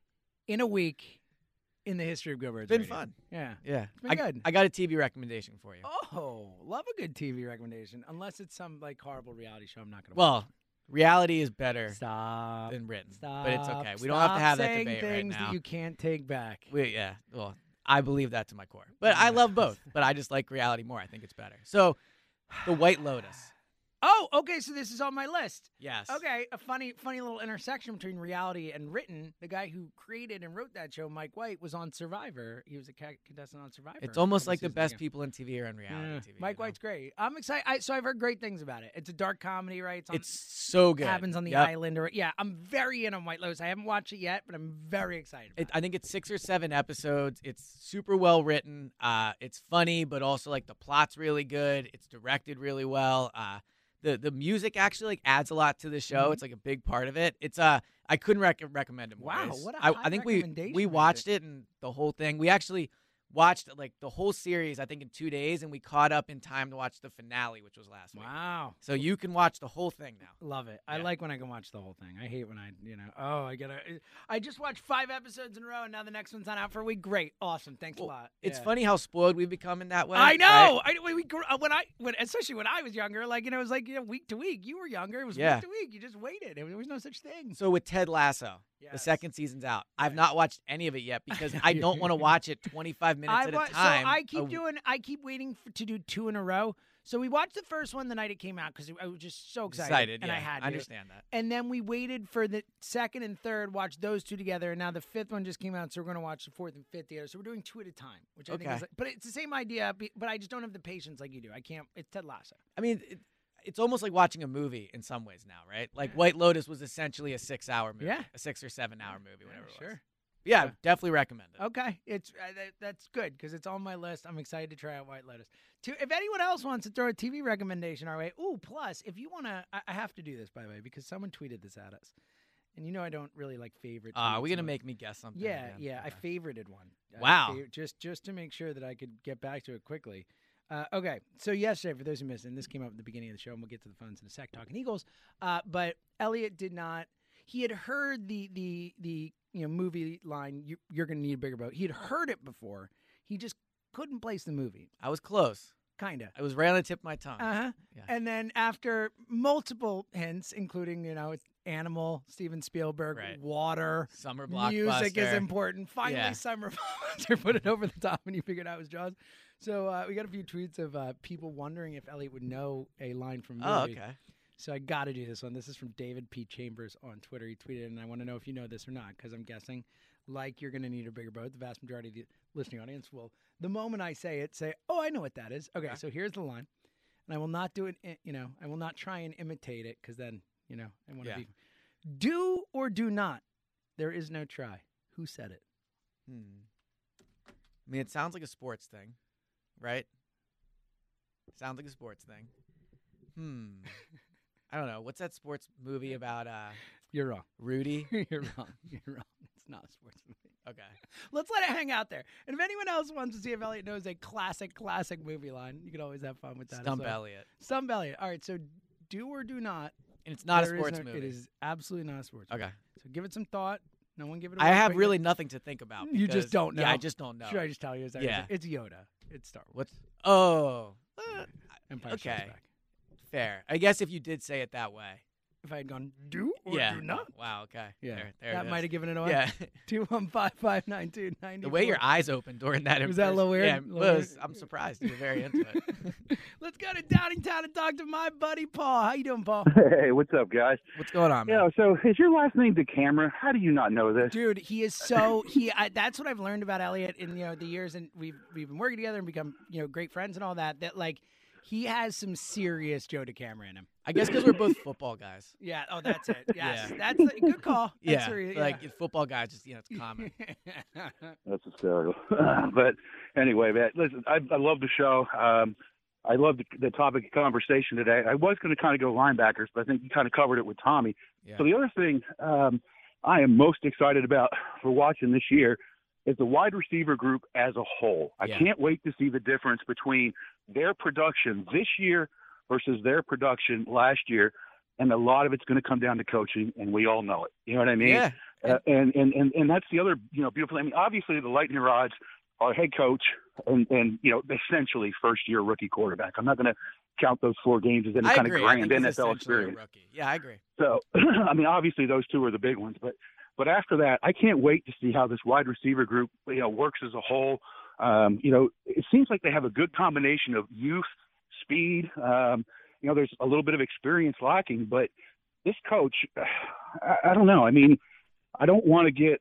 in a week in the history of Go Birds It's been Radio. fun. Yeah. Yeah. It's been I, good. I got a T V recommendation for you. Oh, love a good T V recommendation. Unless it's some like horrible reality show I'm not going to Well, watch. reality is better Stop. than written. Stop. But it's okay. We don't have to have that saying debate right things now. that you can't take back. We, yeah. Well, I believe that to my core. But I love both. But I just like reality more. I think it's better. So, The White Lotus. Oh, okay, so this is on my list. Yes. Okay, a funny funny little intersection between reality and written. The guy who created and wrote that show, Mike White, was on Survivor. He was a ca- contestant on Survivor. It's a almost couple like the seasons best ago. people in T V are on reality Yeah. T V. Mike you know? White's great. I'm excited. I, so I've heard great things about it. It's a dark comedy, right? It's, on, It's so good. happens on the Yep. island. Or yeah, I'm very in on White Lotus. I haven't watched it yet, but I'm very excited. About It, I think it's six or seven episodes. It's super well written. Uh, it's funny, but also like the plot's really good. It's directed really well. Uh, the the music actually like adds a lot to the show. Mhm. It's like a big part of it. It's uh I couldn't rec- recommend it more. Wow, It's- what a I, high I think we recommendation we right watched it and the whole thing. We actually watched like the whole series. I think in two days, and we caught up in time to watch the finale, which was last week. Wow. So you can watch the whole thing now. Love it. I Yeah. like when I can watch the whole thing. I hate when I, you know, oh, I gotta. I just watched five episodes in a row, and now the next one's not out for a week. Great, awesome, thanks Well, a lot. It's Yeah. funny how spoiled we've become in that way. I right? know. I we, we grew, uh, when I when especially when I was younger, like you know, it was like you know, week to week. You were younger. It was Yeah. week to week. You just waited. There was no such thing. So with Ted Lasso, the Yes. second season's out. I've Right. not watched any of it yet because I don't want to watch it twenty-five minutes I at wa- a time. So I keep a- doing. I keep waiting for, to do two in a row. So we watched the first one the night it came out because I was just so excited, excited. and yeah, I had to. I understand that. And then we waited for the second and third, watched those two together, and now the fifth one just came out, so we're going to watch the fourth and fifth together. So we're doing two at a time, which I think Okay. is, but it's the same idea, be- but I just don't have the patience like you do. I can't. It's Ted Lasso. I mean, it, it's almost like watching a movie in some ways now, right? Like White Lotus was essentially a six-hour movie, Yeah. a six or seven-hour movie, whatever it was. Sure. Yeah, Yeah. definitely recommend it. Okay, it's uh, that, that's good because it's on my list. I'm excited to try out White Lotus. To, if anyone else wants to throw a T V recommendation our way, ooh, plus if you want to, I, I have to do this by the way because someone tweeted this at us, and you know I don't really like favorite. Uh, are tweets we gonna and- make me guess something? Yeah, again? yeah. I Okay. favorited one. I Wow. fav- just just to make sure that I could get back to it quickly. Uh, okay, so yesterday, for those who missed it, and this came up at the beginning of the show, and we'll get to the phones in a sec, talking Eagles. Uh, but Elliot did not. He had heard the the the you know movie line. You, you're going to need a bigger boat. He had heard it before. He just couldn't place the movie. I was close. Kinda. I was right on the tip of my tongue. Uh huh. Yeah. And then after multiple hints, including you know it's Animal, Steven Spielberg, Right. Water. Summer blockbuster. Music is important. Finally, Yeah. Summer Blockbuster put it over the top, and you figured out it was Jaws. So uh, we got a few tweets of uh, people wondering if Elliot would know a line from a Oh, movie. okay. So I got to do this one. This is from David P. Chambers on Twitter. He tweeted, and I want to know if you know this or not, because I'm guessing, like you're going to need a bigger boat, the vast majority of the listening audience will, the moment I say it, say, oh, I know what that is. Okay, Okay. so here's the line. And I will not do it, i- you know, I will not try and imitate it, because then, you know, I want to Yeah. be. Do or do not. There is no try. Who said it? Hmm. I mean, it sounds like a sports thing, right? Sounds like a sports thing. Hmm. I don't know. What's that sports movie about uh, You're wrong. Rudy? You're wrong. You're wrong. It's not a sports movie. Okay. Let's let it hang out there. And if anyone else wants to see if Elliot knows a classic, classic movie line, you can always have fun with that. as Stump well. Elliott. Stump Elliot. All right, so do or do not. And it's not a There is sports no- movie. It is absolutely not a sports movie. Okay. So give it some thought. No one give it away. I have quickly. really nothing to think about. You just because- don't know? Yeah, I just don't know. Should I just tell you? Is that Yeah. It's Yoda. It's Star Wars. What's oh? uh, Empire Strikes Okay. Back. Fair. I guess if you did say it that way. If I had gone do or yeah. do not. Wow. Okay. Yeah. There, there that it might is. have given it away. Yeah. two one five, five nine two, nine The four. way your eyes opened during that. Was that a little weird? Yeah. A little was, weird? I'm surprised. You were very into it. Let's go to Downingtown and talk to my buddy Paul. How you doing, Paul? Hey, what's up, guys? What's going on, man? Yeah, so is your last name DeCamera? How do you not know this? Dude, he is so he. I, that's what I've learned about Elliot in you know the years, and we've we've been working together and become you know great friends and all that. That like he has some serious Joe DeCamera in him. I guess because we're both football guys. Yeah. Oh, that's it. Yes, Yeah. that's a good call. That's Yeah. a- yeah. Like football guys, just you know, it's common. That's hysterical. But anyway, man, listen, I, I love the show. Um, I love the, the topic of conversation today. I was going to kind of go linebackers, but I think you kind of covered it with Tommy. Yeah. So the other thing um, I am most excited about for watching this year is the wide receiver group as a whole. I Yeah. can't wait to see the difference between their production this year versus their production last year. And a lot of it's going to come down to coaching, and we all know it. You know what I mean? Yeah. Uh, and, and, and, and that's the other, you know, beautiful thing. I mean, obviously the Lightning Rods are head coach and, and, you know, essentially first year rookie quarterback. I'm not going to count those four games as any I kind agree. of I grand think N he's F L essentially a experience. rookie. Yeah, I agree. So, I mean, obviously those two are the big ones, but, but after that, I can't wait to see how this wide receiver group, you know, works as a whole. Um, you know, it seems like they have a good combination of youth, speed. Um, you know, there's a little bit of experience lacking, but this coach, I, I don't know. I mean, I don't want to get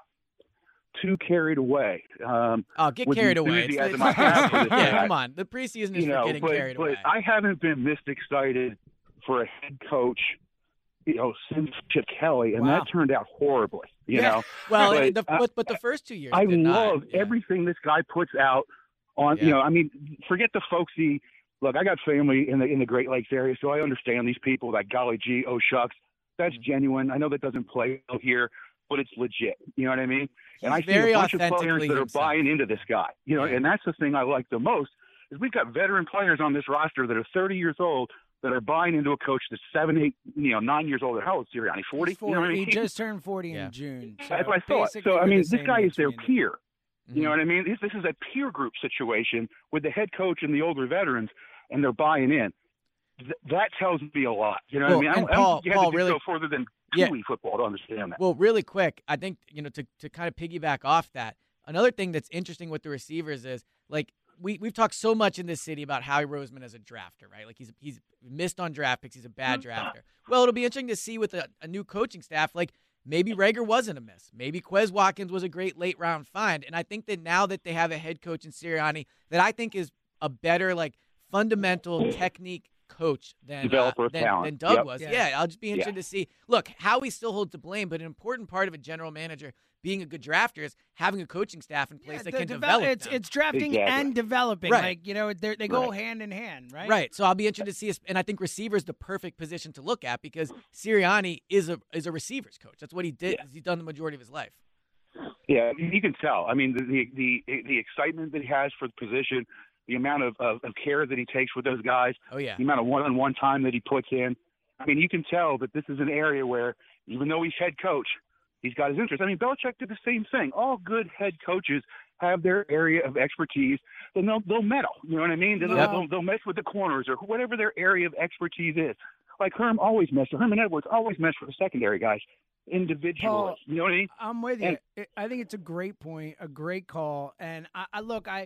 too carried away. Um, Oh, get with the carried away. It's- enthusiasm it's- I have for this yeah, guy. come on. The preseason is you for know, getting but, carried but away. I haven't been this excited for a head coach, you know, since Chip Kelly, and Wow. that turned out horribly. You Yeah. know, well, but, the, uh, but, but the first two years, I did not. love Yeah. everything this guy puts out on. Yeah. You know, I mean, forget the folksy. Look, I got family in the in the Great Lakes area, so I understand these people. That golly gee, oh shucks, that's Mhm. genuine. I know that doesn't play out here, but it's legit. You know what I mean? and I He's see very a bunch of players authentically that are himself. buying into this guy. You know, Yeah. and that's the thing I like the most is we've got veteran players on this roster that are thirty years old that are buying into a coach that's seven, eight, you know, nine years old. How old is Sirianni? Forty? He's You know what I He mean? just turned forty Yeah. in June. So That's what I thought. basically So I we're mean, the this same guy is age, their me and you. peer. You know Mhm. what I mean? This, this is a peer group situation with the head coach and the older veterans, and they're buying in. Th- that tells me a lot. You know Well, what I mean? I and don't, I don't Paul- think you have Paul, to really- go further than Yeah. Pee Wee football to understand that. Well, really quick, I think, you know, to, to kind of piggyback off that, another thing that's interesting with the receivers is, like, we, we've talked so much in this city about Howie Roseman as a drafter, right? Like, he's he's missed on draft picks. He's a bad drafter. Well, it'll be interesting to see with a, a new coaching staff, like, maybe Rager wasn't a miss. Maybe Quez Watkins was a great late-round find. And I think that now that they have a head coach in Sirianni that I think is a better, like, fundamental technique coach than, uh, Developer of than, talent. than Doug Yep. was. Yeah. Yeah, I'll just be interested to see. Look, Howie still holds the blame, but an important part of a general manager being a good drafter is having a coaching staff in place Yeah, that the can devel- develop It's them. it's drafting Exactly. and developing. Right. Like you know, they're- they go Right. hand in hand, right? Right. So I'll be interested to see, and I think receiver is the perfect position to look at because Sirianni is a is a receivers coach. That's what he did. Yeah. He's done the majority of his life. Yeah, you can tell. I mean, the the the, the excitement that he has for the position, the amount of, of, of care that he takes with those guys, Oh yeah. the amount of one-on-one time that he puts in. I mean, you can tell that this is an area where, even though he's head coach, he's got his interest. I mean, Belichick did the same thing. All good head coaches have their area of expertise, and they'll they'll meddle. You know what I mean? They'll, Yeah. they'll, they'll mess with the corners or whatever their area of expertise is. Like Herm always messed. Herman Edwards always messed with the secondary guys individually. Paul, you know what I mean? I'm with you. And- It- I think it's a great point, a great call, and I, I look, I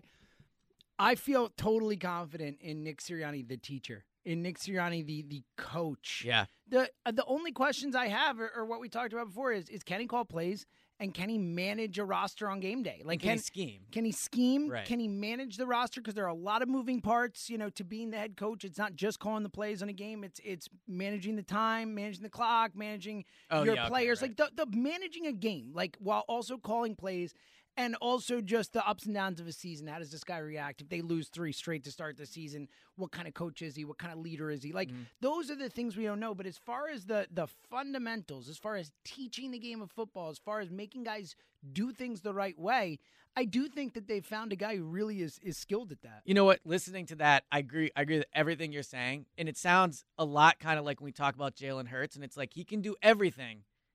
I feel totally confident in Nick Sirianni, the teacher, in Nick Sirianni, the the coach. Yeah. The uh, the only questions I have are, are what we talked about before: is is can he call plays and can he manage a roster on game day? Like Can he scheme? Can he scheme? Right. Can he manage the roster? Because there are a lot of moving parts, you know, to being the head coach. It's not just calling the plays on a game. It's it's managing the time, managing the clock, managing Oh, your yeah, okay, players. right. Like the, the managing a game, like while also calling plays and also just the ups and downs of a season. How does this guy react if they lose three straight to start the season? What kind of coach is he? What kind of leader is he? Like Mhm. those are the things we don't know. But as far as the the fundamentals, as far as teaching the game of football, as far as making guys do things the right way, I do think that they've found a guy who really is is skilled at that. You know what? Listening to that, I agree. I agree with everything you're saying, and it sounds a lot kind of like when we talk about Jalen Hurts, and it's like he can do everything,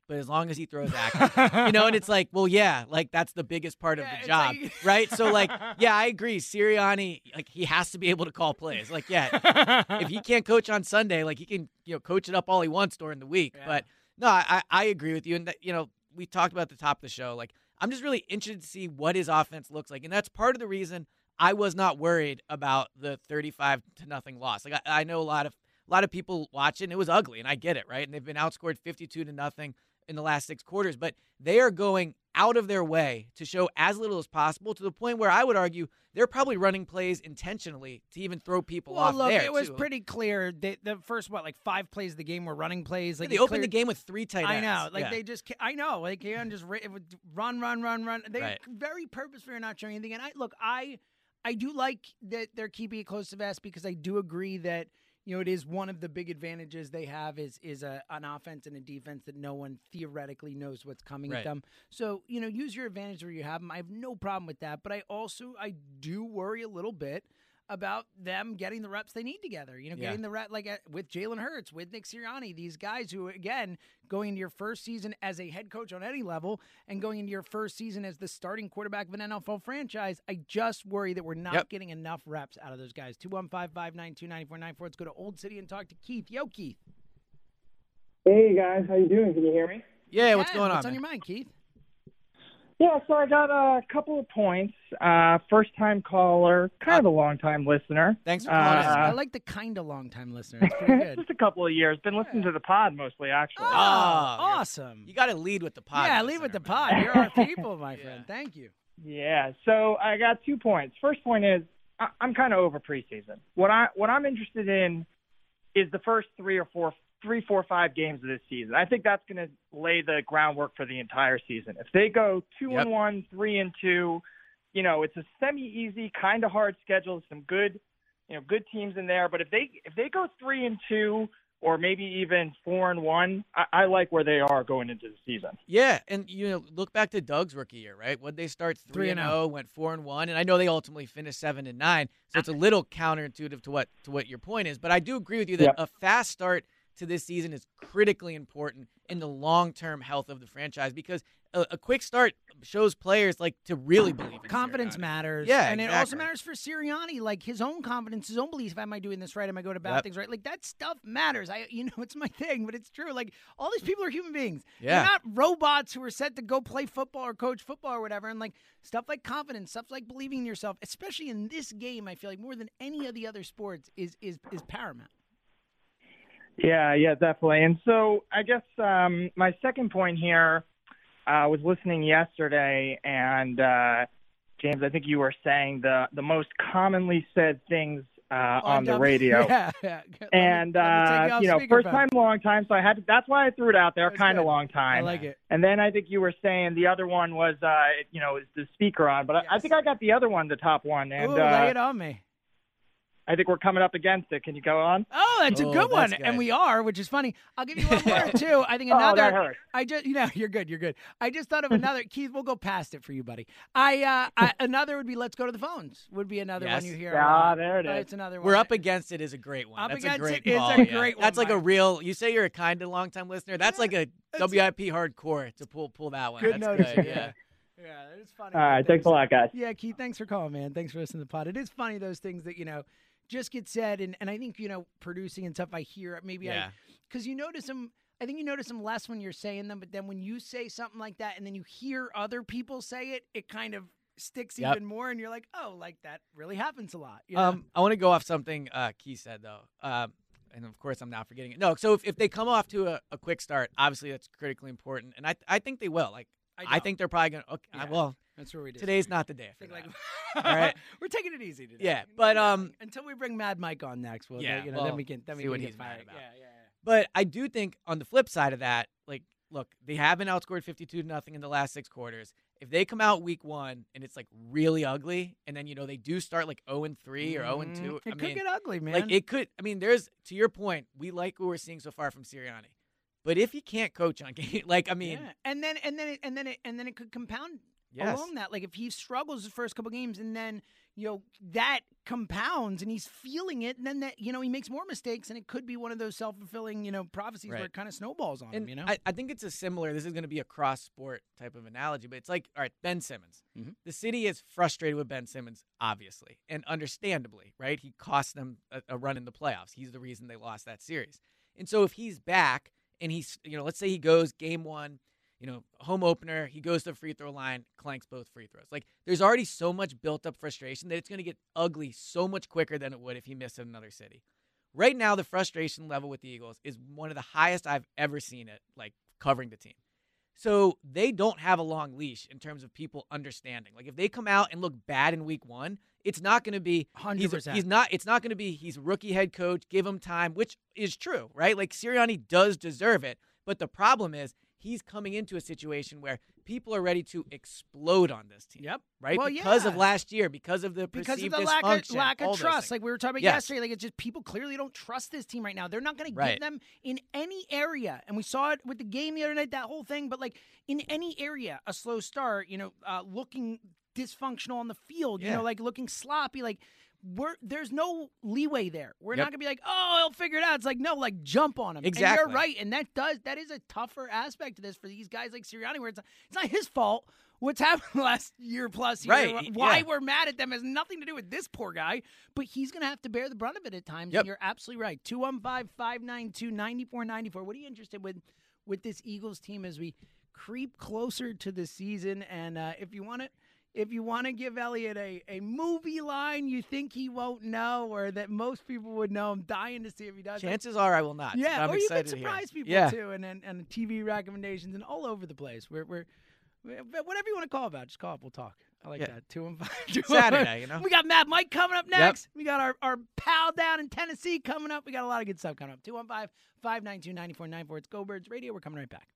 but as long as he throws accurately, you know, and it's like, well, yeah, like that's the biggest part Yeah, of the it's job, like- right? So like, yeah, I agree. Sirianni, like he has to be able to call plays. Like, yeah, if he can't coach on Sunday, like he can, you know, coach it up all he wants during the week. Yeah. But no, I, I agree with you. And that, you know, we talked about at the top of the show, like I'm just really interested to see what his offense looks like. And that's part of the reason I was not worried about the thirty-five to nothing loss. Like I, I know a lot of, a lot of people watch it and it was ugly and I get it. Right. And they've been outscored fifty-two to nothing in the last six quarters, but they are going out of their way to show as little as possible to the point where I would argue they're probably running plays intentionally to even throw people Well, off look, there. it was too. pretty clear. They, the first, what, like five plays of the game were running plays. Like they it opened cleared- the game with three tight ends. I know. Like Yeah. they just, ca- I know. Like Keon just ri- it would run, run, run, run. They Right. very purposefully are not showing anything. And I look, I, I do like that they're keeping it close to vest because I do agree that you know it is one of the big advantages they have is is a an offense and a defense that no one theoretically knows what's coming Right. at them. So you know, use your advantage where you have them. I have no problem with that. But I also I do worry a little bit about them getting the reps they need together. You know, Yeah. getting the rep like uh, with Jalen Hurts, with Nick Sirianni, these guys who, again, going into your first season as a head coach on any level and going into your first season as the starting quarterback of an N F L franchise, I just worry that we're not Yep. getting enough reps out of those guys. two one five, five nine two, nine four nine four. Let's go to Old City and talk to Keith. Yo, Keith. Hey guys, how you doing? Can you hear me? Yeah, what's Yeah, going on? What's on man? your mind, Keith? Yeah, so I got a couple of points. Uh, first time caller, kind of a long time listener. Thanks for calling. Uh, I like the kind of long time listener. It's pretty good. Just a couple of years. Been listening to the pod mostly, actually. Oh, Oh, you're- awesome. You got to lead with the pod. Yeah, listener, leave with the man. pod. You're our people, my Yeah. friend. Thank you. Yeah, so I got two points. First point is I- I'm kind of over preseason. What I what I'm interested in is the first three or four, three, four, five games of this season. I think that's going to lay the groundwork for the entire season. If they go two Yep. and one, three and two, you know, it's a semi-easy, kind of hard schedule. Some good, you know, good teams in there. But if they if they go three and two, or maybe even four and one, I, I like where they are going into the season. Yeah, and you know, look back to Doug's rookie year, right? When they start three and zero, went four and one, and I know they ultimately finished seven and nine. So it's a little counterintuitive to what to what your point is, but I do agree with you that Yep. a fast start to this season is critically important in the long-term health of the franchise because a, a quick start shows players like to really believe in Confidence Sirianni. matters. Yeah, and it also exactly. matters for Sirianni, like his own confidence, his own belief. Am I doing this right? Am I going about Yep. things right? Like that stuff matters. I, you know, it's my thing, but it's true. Like all these people are human beings. Yeah. They're not robots who are set to go play football or coach football or whatever. And like stuff like confidence, stuff like believing in yourself, especially in this game, I feel like more than any of the other sports is is is paramount. Yeah, yeah, definitely. And so I guess um, my second point here, I uh, was listening yesterday, and uh, James, I think you were saying the, the most commonly said things uh, on the W- radio. Yeah, yeah. Let me- And, let me take uh, you off you know, speakerphone. first time, long time, so I had to, that's why I threw it out there, That's kind of good. long time. I like it. And then I think you were saying the other one was, uh, you know, is the speaker on, but I, I Yes. think I got the other one, the top one, and Ooh, uh, lay it on me. I think we're coming up against it. Can you go on? Oh, that's a Oh, good one, that's and good. we are, which is funny. I'll give you one more too. I think Oh, another. that hurt. I just, you know, you're good, you're good. I just thought of another. Keith, we'll go past it for you, buddy. I, uh, I another would be let's go to the phones. Would be another Yes. one you hear. Ah, uh, there it uh, is. It's another one. We're up against it is a great one. Up That's against a great it is call. a yeah. great one, That's like a Mike. real. You say you're a kind of long time listener. That's like a W I P hardcore to pull pull that one. Good That's notice. good. Yeah. Yeah. Yeah, it's funny. All right, those thanks a things. lot, guys. Yeah, Keith, thanks for calling, man. Thanks for listening to the pod. It is funny those things that you know just get said, and, and I think you know producing and stuff. I hear maybe Yeah. I because you notice them. I think you notice them less when you're saying them, but then when you say something like that, and then you hear other people say it, it kind of sticks Yep. even more, and you're like, oh, like that really happens a lot. You know? Um, I want to go off something uh, Keith said though, um, and of course I'm not forgetting it. No, so if, if they come off to a, a quick start, obviously that's critically important, and I I think they will. Like I I, know. think they're probably gonna. Okay, Yeah. well, That's where we do. today's not the day I for think, that. like, All right. we're taking it easy today. Yeah, but, um, until we bring Mad Mike on next, we'll Yeah, you know well, then we can then we see can what get he's mad fired. about. Yeah, yeah, yeah. But I do think on the flip side of that, like, look, they have been outscored fifty-two to nothing in the last six quarters. If they come out week one and it's like really ugly, and then you know they do start like zero and three or zero and two, Mm, It I could mean, get ugly, man. like it could. I mean, there's to your point. We like what we're seeing so far from Sirianni, but if he can't coach on game, like I mean, yeah. and then and then it, and then it and then it could compound Yes. along that. Like if he struggles the first couple games and then, you know, that compounds and he's feeling it, and then that, you know, he makes more mistakes and it could be one of those self-fulfilling, you know, prophecies Right. where it kind of snowballs on And him, you know? I, I think it's a similar, this is going to be a cross-sport type of analogy, but it's like, all right, Ben Simmons. Mm-hmm. The city is frustrated with Ben Simmons, obviously, and understandably, right? He cost them a, a run in the playoffs. He's the reason they lost that series. And so if he's back and he's, you know, let's say he goes game one, you know, home opener, he goes to the free throw line, clanks both free throws. Like, there's already so much built-up frustration that it's going to get ugly so much quicker than it would if he missed in another city. Right now, the frustration level with the Eagles is one of the highest I've ever seen it, like, covering the team. So they don't have a long leash in terms of people understanding. Like, if they come out and look bad in week one, it's not going to be one hundred he's, percent. he's not. It's not going to be he's rookie head coach. Give him time, which is true, right? Like Sirianni does deserve it, but the problem is he's coming into a situation where people are ready to explode on this team. Yep. Right. Well, because yeah. of last year, because of the because of perceived the lack of, dysfunction, lack all of those trust, things. like we were talking about Yes. yesterday, like it's just people clearly don't trust this team right now. They're not going to Right. give them in any area, and we saw it with the game the other night, that whole thing. But like in any area, a slow start, you know, uh, looking dysfunctional on the field, you Yeah. know, like looking sloppy, like. We're, there's no leeway there. We're Yep. not gonna be like, oh, he'll figure it out. It's like, no, like jump on him. And Exactly. you're right, and that does that is a tougher aspect to this for these guys like Sirianni, where it's it's not his fault. What's happened the last year plus year, Right, why yeah. we're mad at them has nothing to do with this poor guy, but he's going to have to bear the brunt of it at times. Yep. And you're absolutely right. two one five, five nine two, nine four nine four. What are you interested with with this Eagles team as we creep closer to the season? And uh, if you want to if you want to give Elliot a, a movie line you think he won't know or that most people would know, I'm dying to see if he does. Chances are I will not. Yeah, but I'm or you excited could to hear. surprise people Yeah. too, and, and and T V recommendations and all over the place. We're we're but whatever you want to call about, just call up. We'll talk. I like Yeah. that. Two and five. Saturday, you know? We got Mad Mike coming up next. We got our, our pal down in Tennessee coming up. We got a lot of good stuff coming up. two one five, five nine two, nine four nine four. It's Go Birds Radio. We're coming right back.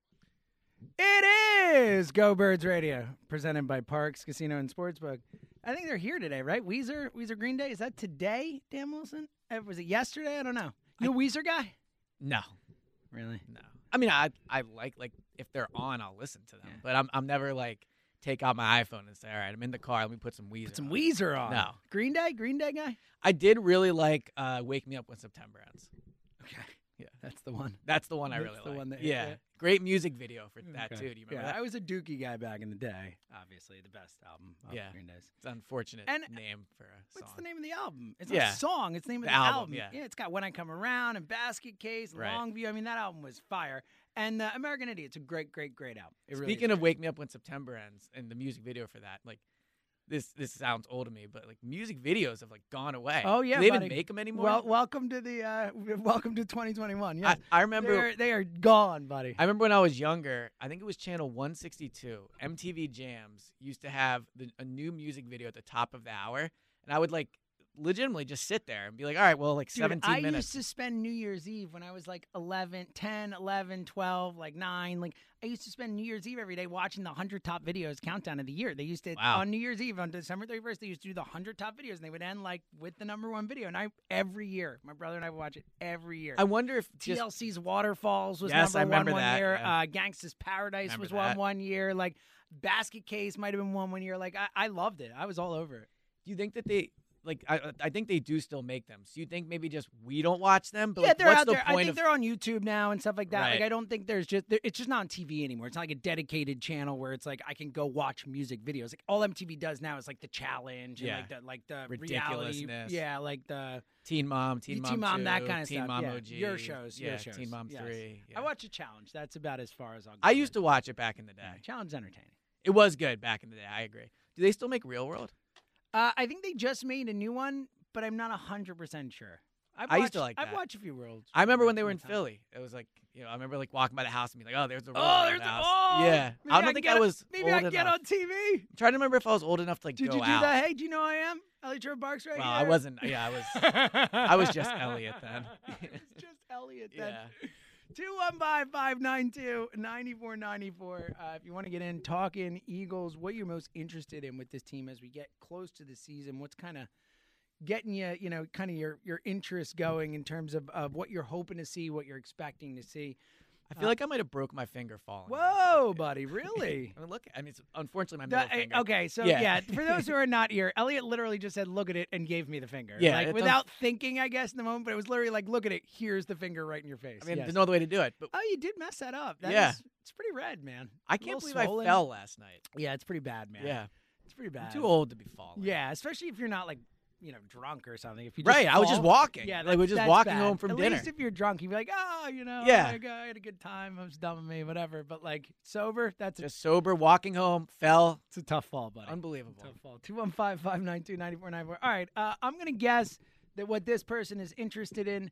It is Go Birds Radio, presented by Parks Casino and Sportsbook. I think they're here today, right? Weezer, Weezer Green Day. Is that today, Dan Wilson? Uh, Was it yesterday? I don't know. You a Weezer guy? No. Really? No. I mean, I I like like if they're on, I'll listen to them. Yeah. But I'm I'm never like take out my iPhone and say, all right, I'm in the car. Let me put some Weezer. Put some on. Weezer on. No. Green Day? Green Day guy? I did really like uh, "Wake Me Up When September Ends." Okay. Yeah. That's the one. That's the one I That's really the like. one that- yeah. yeah. Great music video for that Okay. too. Do you remember Yeah, that? I was a Dookie guy back in the day. Obviously, the best album of Yeah. Green Day's. It's an unfortunate And- name for a song. What's the name of the album? It's Yeah. not a song. It's the name of The the, album, yeah. Yeah, it's got When I Come Around and Basket Case and Right. Longview. I mean, that album was fire. And uh, American Idiot's a great, great, great album. It really Speaking is of great. "Wake Me Up When September Ends" and the music video for that, like this this sounds old to me, but like music videos have like gone away. Oh yeah, Do they buddy. even make them anymore? Well, welcome to the uh, welcome to twenty twenty-one. Yes. I, I remember They're, they are gone, buddy. I remember when I was younger, I think it was channel one sixty-two, M T V Jams used to have the, a new music video at the top of the hour, and I would like legitimately just sit there and be like, all right, well, like Dude, seventeen I minutes. used to spend New Year's Eve when I was like eleven, ten, eleven, twelve, like nine. Like I used to spend New Year's Eve every day watching the one hundred top videos countdown of the year. They used to, Wow. on New Year's Eve, on December thirty-first, they used to do the one hundred top videos, and they would end like with the number one video. And I, every year, my brother and I would watch it every year. I wonder if just T L C's Waterfalls was Yes, number I one remember one that, year. yeah. Uh, Gangsta's Paradise Remember was that. one one year. Like Basket Case might have been one one year. Like I, I loved it. I was all over it. do you think that they like I I think they do still make them. So you think maybe just we don't watch them? But yeah, like, they're what's out the there. I point think of they're on YouTube now and stuff like that. Like Right. I don't think there's just there, it's just not on T V anymore. It's not like a dedicated channel where it's like I can go watch music videos. Like all M T V does now is like the challenge and Yeah. like the like the reality. Ridiculousness. Yeah, like the Teen Mom, Teen, Teen Mom, Mom, two, that kind of Teen stuff. Mom yeah. O G, Your shows, yeah, your shows. Teen Mom Yes. three. Yeah. I watch a challenge. That's about as far as I'll go. I with used it. to watch it back in the day. Yeah, challenge is entertaining. It was good back in the day. I agree. Do they still make Real World? Uh, I think they just made a new one, but I'm not hundred percent sure. I've I used watched, to like I've that. watched a few worlds. I remember when they were in Time. Philly. It was like, you know, I remember like walking by the house and being like, oh, there's the Oh, Roll there's the house. oh, Yeah. maybe I don't can think get I on- was Maybe old I can get enough. on T V. I'm trying to remember if I was old enough to like Did go you do out. that? Hey, do you know who I am? Elliot Trevor Barks right Well, here. I wasn't. Yeah, I was. I was just Elliot then. I was just Elliot then. Yeah. two one five, five nine two, nine four nine four. Uh, if you want to get in talking Eagles, what you're most interested in with this team as we get close to the season, what's kind of getting you, you know, kind of your, your interest going in terms of, of what you're hoping to see, what you're expecting to see. I feel uh, like I might have broke my finger falling. Whoa, buddy, really? I mean, look, I mean, it's unfortunately my middle the, finger. Okay, so yeah. yeah, for those who are not here, Elliot literally just said, "Look at it," and gave me the finger. Yeah, like without thinking, I guess in the moment, but it was literally like, "Look at it, here's the finger right in your face." I mean, yes. there's no other way to do it. But oh, you did mess that up. That yeah, is, it's pretty red, man. I can't believe swollen. I fell last night. Yeah, it's pretty bad, man. Yeah, it's pretty bad. I'm too old to be falling. Yeah, especially if you're not like. You know, drunk or something. If you just right, fall, I was just walking. Yeah, like we're just walking bad. home from At dinner. At least if you're drunk, you'd be like, oh, you know, yeah. like, I had a good time. It was dumb of me, whatever. But like sober, that's just a, sober, walking home, fell. It's a tough fall, buddy. Unbelievable. Tough fall. two one five, five nine two, nine four nine four. All right, uh, I'm gonna guess that what this person is interested in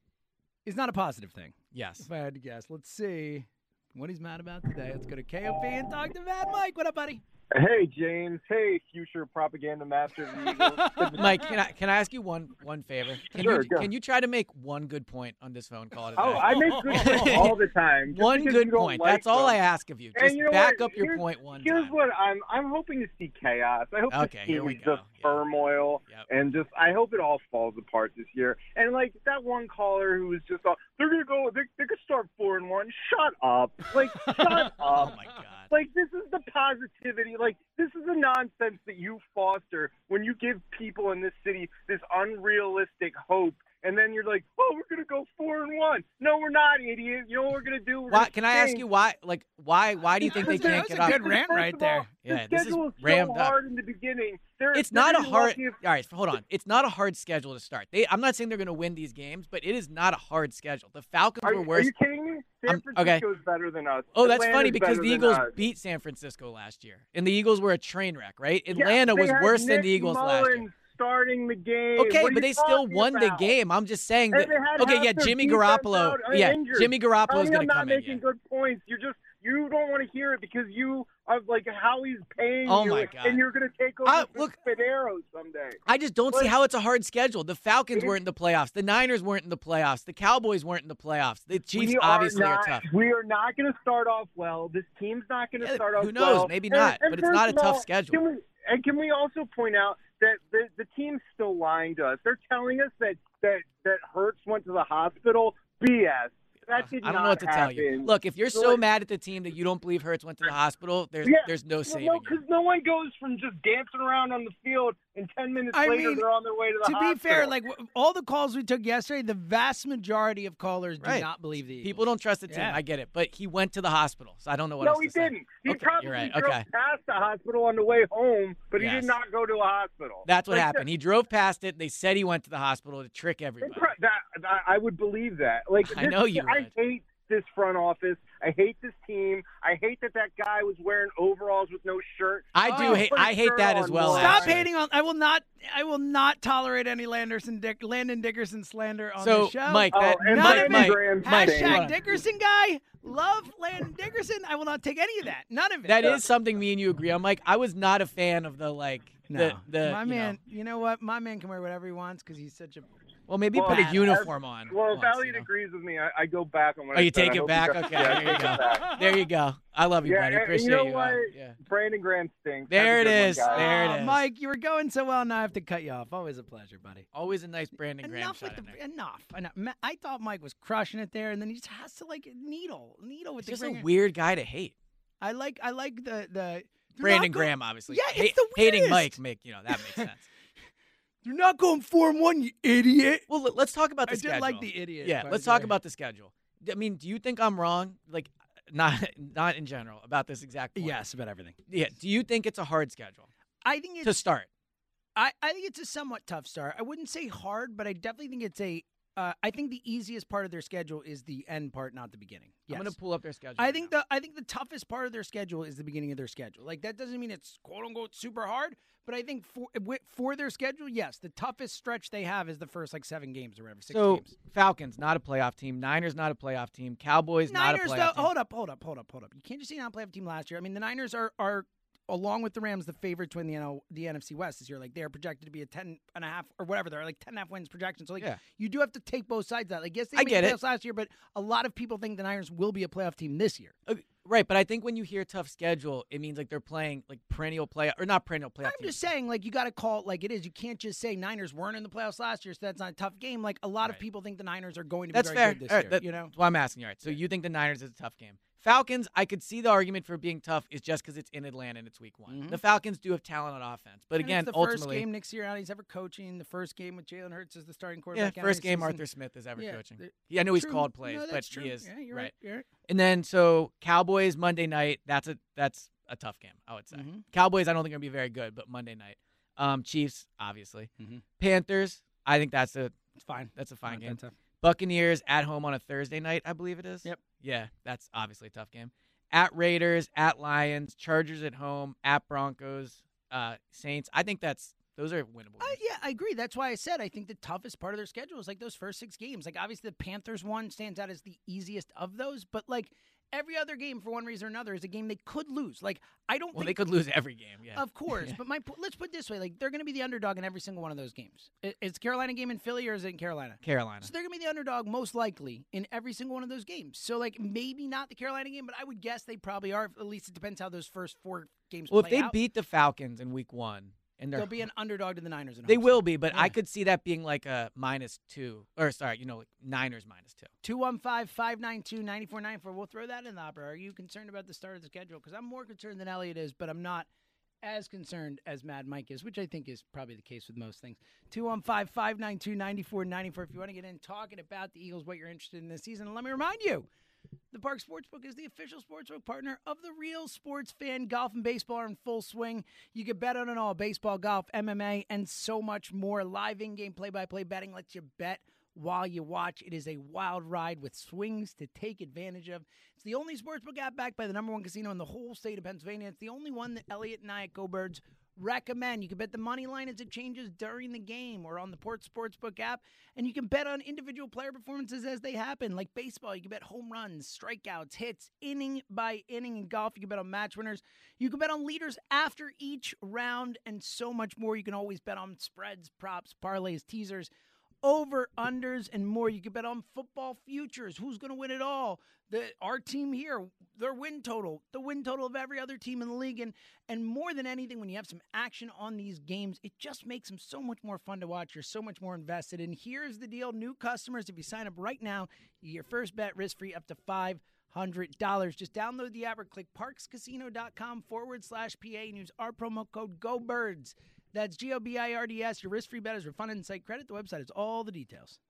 is not a positive thing. Yes. If I had to guess, let's see what he's mad about today. Let's go to K O P and talk to Mad Mike. What up, buddy? Hey, James. Hey, future propaganda master of the Eagles. Mike, can I can I ask you one one favor? Can sure, you go. Can you try to make one good point on this phone call today? Oh, I make good points all the time. Just one good point. Like That's all them. I ask of you. And Just you know back what? up your here's, point one Here's time. what I'm I'm hoping to see chaos. I hope okay, this here team we is go. just yeah. turmoil yep. and just I hope it all falls apart this year. And like that one caller who was just all, they're gonna go they they could start four and one. Shut up. Like shut up. Oh my god. Like, this is the positivity. Like, this is the nonsense that you foster when you give people in this city this unrealistic hope. And then you're like, oh, we're going to go four and one. No, we're not, idiot. You know what we're going to do? We're Why, gonna can I ask you why? Like, why? Why do you think they can't that get was off? a good rant right there. All, yeah, the this is schedule is rammed so up. hard in the beginning. They're, It's they're not a gonna be hard. lucky if- All right, hold on. It's not a hard schedule to start. They, I'm not saying they're going to win these games, but it is not a hard schedule. The Falcons Are, were you- worse. are you kidding me? San I'm- Francisco okay. is better than us. Oh, that's Atlanta's funny because better the than Eagles us. beat San Francisco last year, and the Eagles were a train wreck, right? Yeah, Atlanta they was had worse Nick than the Eagles last Mullins year. Starting the game. Okay, What are but you they still talking won the about? game. I'm just saying And that. they had Okay, half yeah, their Jimmy defense Garoppolo. out Yeah, injured. Jimmy Garoppolo is I mean, going to I'm not come in. making Yeah. good points. You're just you don't want to hear it because you are like how he's paying Oh you, my God. and you're going to take over I- for look- Spadero someday. I just don't But- see how it's a hard schedule. The Falcons It- weren't in the playoffs. The Niners weren't in the playoffs. The Cowboys weren't in the playoffs. The Chiefs we obviously are, are not, tough. We are not going to start off well. This team's not going to Yeah, start off who knows? well. Maybe And- not, and but it's first not a of tough all, schedule. Can we, and can we also point out that the, the team's still lying to us? They're telling us that, that, that Hurts went to the hospital. B S. That did I don't not know what to happen. tell you. Look, if you're So, so like- mad at the team that you don't believe Hurts went to the hospital, there's Yeah. there's no Well, saving no, you. because no one goes from just dancing around on the field and ten minutes I later mean, they're on their way to the To hospital. be fair, like w- all the calls we took yesterday, the vast majority of callers do Right. not believe the Eagles. People don't trust the team. Yeah. I get it, but he went to the hospital, so I don't know what no, else he to say. didn't. He Okay, probably you're right. drove Okay. past the hospital on the way home, but he Yes. did not go to a hospital. That's what Like, happened. He drove past it. They said he went to the hospital to trick They everybody. pro- that, that I would believe that. Like I this- know you I would. hate this front office. I hate this team. I hate that that guy was wearing overalls with no shirt. I do Oh, hate. put a I hate shirt that as on well. more. Stop actually. hating on. I will not. I will not tolerate any Landerson, Dick, Landon Dickerson slander on So, the show. Mike, Oh, that and None Mike, of it. Mike, Graham Mike, State. hold Hashtag on. Dickerson guy. Love Landon Dickerson. I will not take any of that. None of it. That is something me and you agree on, Mike. I was not a fan of the like no. the the my you man. know- You know what? My man can wear whatever he wants because he's such a. well, maybe Well, put a as- uniform on. Well, if once, Elliot you know? agrees with me, I, I go back on what Oh, I you said. take I it hope back? he does- Okay, yeah, I there you take go. it back. There you go. I love you, Yeah, buddy. and Appreciate you know you. what? uh, yeah. Brandon Graham stinks. There Have a it good one, is. guys. There it Aw, is. Mike, you were going so well. Now I have to cut you off. Always a pleasure, buddy. Always a nice Brandon Graham Enough shot with in the there. enough. enough. Ma- I thought Mike was crushing it there, and then he just has to like needle, needle with He's the just a ringer. weird guy to hate. I like, I like the the they're Brandon not go- Graham, obviously. Yeah, it's Ha- the hating weirdest. Mike, make you know that makes sense. You're not going four and one, you idiot. Well, let- let's talk about the I schedule. did like the idiot. Yeah, by let's the talk way. about the schedule. I mean, do you think I'm wrong? Like, not not in general about this exact point. Yes, about everything. Yeah. Do you think it's a hard schedule I think it's to start? I, I think it's a somewhat tough start. I wouldn't say hard, but I definitely think it's a. Uh, I think the easiest part of their schedule is the end part, not the beginning. Yes. I'm gonna pull up their schedule. I right think now. the I think the toughest part of their schedule is the beginning of their schedule. Like that doesn't mean it's quote unquote super hard, but I think for wi- for their schedule, yes, the toughest stretch they have is the first like seven games or whatever, six so games. Falcons not a playoff team. Niners not a playoff team. Cowboys not a Niners, playoff though, team. hold up, hold up, hold up, hold up. You can't just say not a playoff team last year. I mean, the Niners are are along with the Rams, the favorite to win the N L, the N F C West this year. Like they're projected to be a ten and a half or whatever. They're like ten and a half wins projection. So like Yeah. you do have to take both sides of that. Like yes, they I made get the it. playoffs last year, but a lot of people think the Niners will be a playoff team this year. Uh, Right, but I think when you hear tough schedule, it means like they're playing like perennial play or not perennial playoff. I'm teams. just saying, like, you got to call it like it is. You can't just say Niners weren't in the playoffs last year, so that's not a tough game. Like, a lot of Right. people think the Niners are going to That's be fair. very good this All right, year. that- you know? That's why I'm asking you. All right, so you think the Niners is a tough game? Falcons, I could see the argument for being tough is just because it's in Atlanta and it's week one. Mhm. The Falcons do have talent on offense, but And again, it's the ultimately, first game Nick Sirianni's ever coaching. The first game with Jalen Hurts as the starting yeah, quarterback. out of first the game season. Arthur Smith is ever Yeah, coaching. the- Yeah, I know he's True. called plays, No, but that's true. he is Yeah, you're right. You're right. And then so Cowboys Monday night. That's a that's a tough game, I would say. Mhm. Cowboys, I don't think are gonna be very good, but Monday night. Um, Chiefs, obviously. Mhm. Panthers, I think that's a It's fine. that's a fine Not game. that tough. Buccaneers at home on a Thursday night, I believe it is. Yep. Yeah, that's obviously a tough game. At Raiders, at Lions, Chargers at home, at Broncos, uh, Saints. I think that's those are winnable. I, games. yeah, I agree. That's why I said I think the toughest part of their schedule is like those first six games. Like obviously the Panthers one stands out as the easiest of those, but like every other game for one reason or another is a game they could lose. Like I don't Well, think they could lose every game. Yeah. Of course, but my po- let's put it this way: like they're going to be the underdog in every single one of those games. I- Is Carolina game in Philly or is it in Carolina? Carolina. So they're going to be the underdog most likely in every single one of those games. So like maybe not the Carolina game, but I would guess they probably are. At least it depends how those first four games Well, play if they out. beat the Falcons in Week One, and they're They'll be an underdog to the Niners. At they home. will be, but I Yeah. could see that being like a minus two, or sorry, you know, like Niners minus two. two one five, five nine two, nine four nine four. We'll throw that in the opera. Are you concerned about the start of the schedule? Because I'm more concerned than Elliot is, but I'm not as concerned as Mad Mike is, which I think is probably the case with most things. two one five, five nine two, nine four nine four. If you want to get in talking about the Eagles, what you're interested in this season, and let me remind you, the Park Sportsbook is the official sportsbook partner of the Real Sports Fan. Golf and baseball are in full swing. You can bet on it all: baseball, golf, M M A, and so much more. Live in-game play-by-play betting lets you bet while you watch. It is a wild ride with swings to take advantage of. It's the only sportsbook app backed by the number one casino in the whole state of Pennsylvania. It's the only one that Elliot and I at Go Birds recommend. You can bet the money line as it changes during the game or on the Port Sportsbook app, and you can bet on individual player performances as they happen. Like baseball, you can bet home runs, strikeouts, hits, inning by inning. In golf, you can bet on match winners. You can bet on leaders after each round and so much more. You can always bet on spreads, props, parlays, teasers, over-unders, and more. You can bet on football futures. Who's going to win it all? The Our team here, their win total, the win total of every other team in the league. And, and more than anything, when you have some action on these games, it just makes them so much more fun to watch. You're so much more invested. And here's the deal. New customers, if you sign up right now, you get your first bet risk-free up to five hundred dollars. Just download the app or click parkscasino.com forward slash PA and use our promo code GOBIRDS. That's G O B I R D S. Your risk-free bet is refunded and site credit. The website has all the details.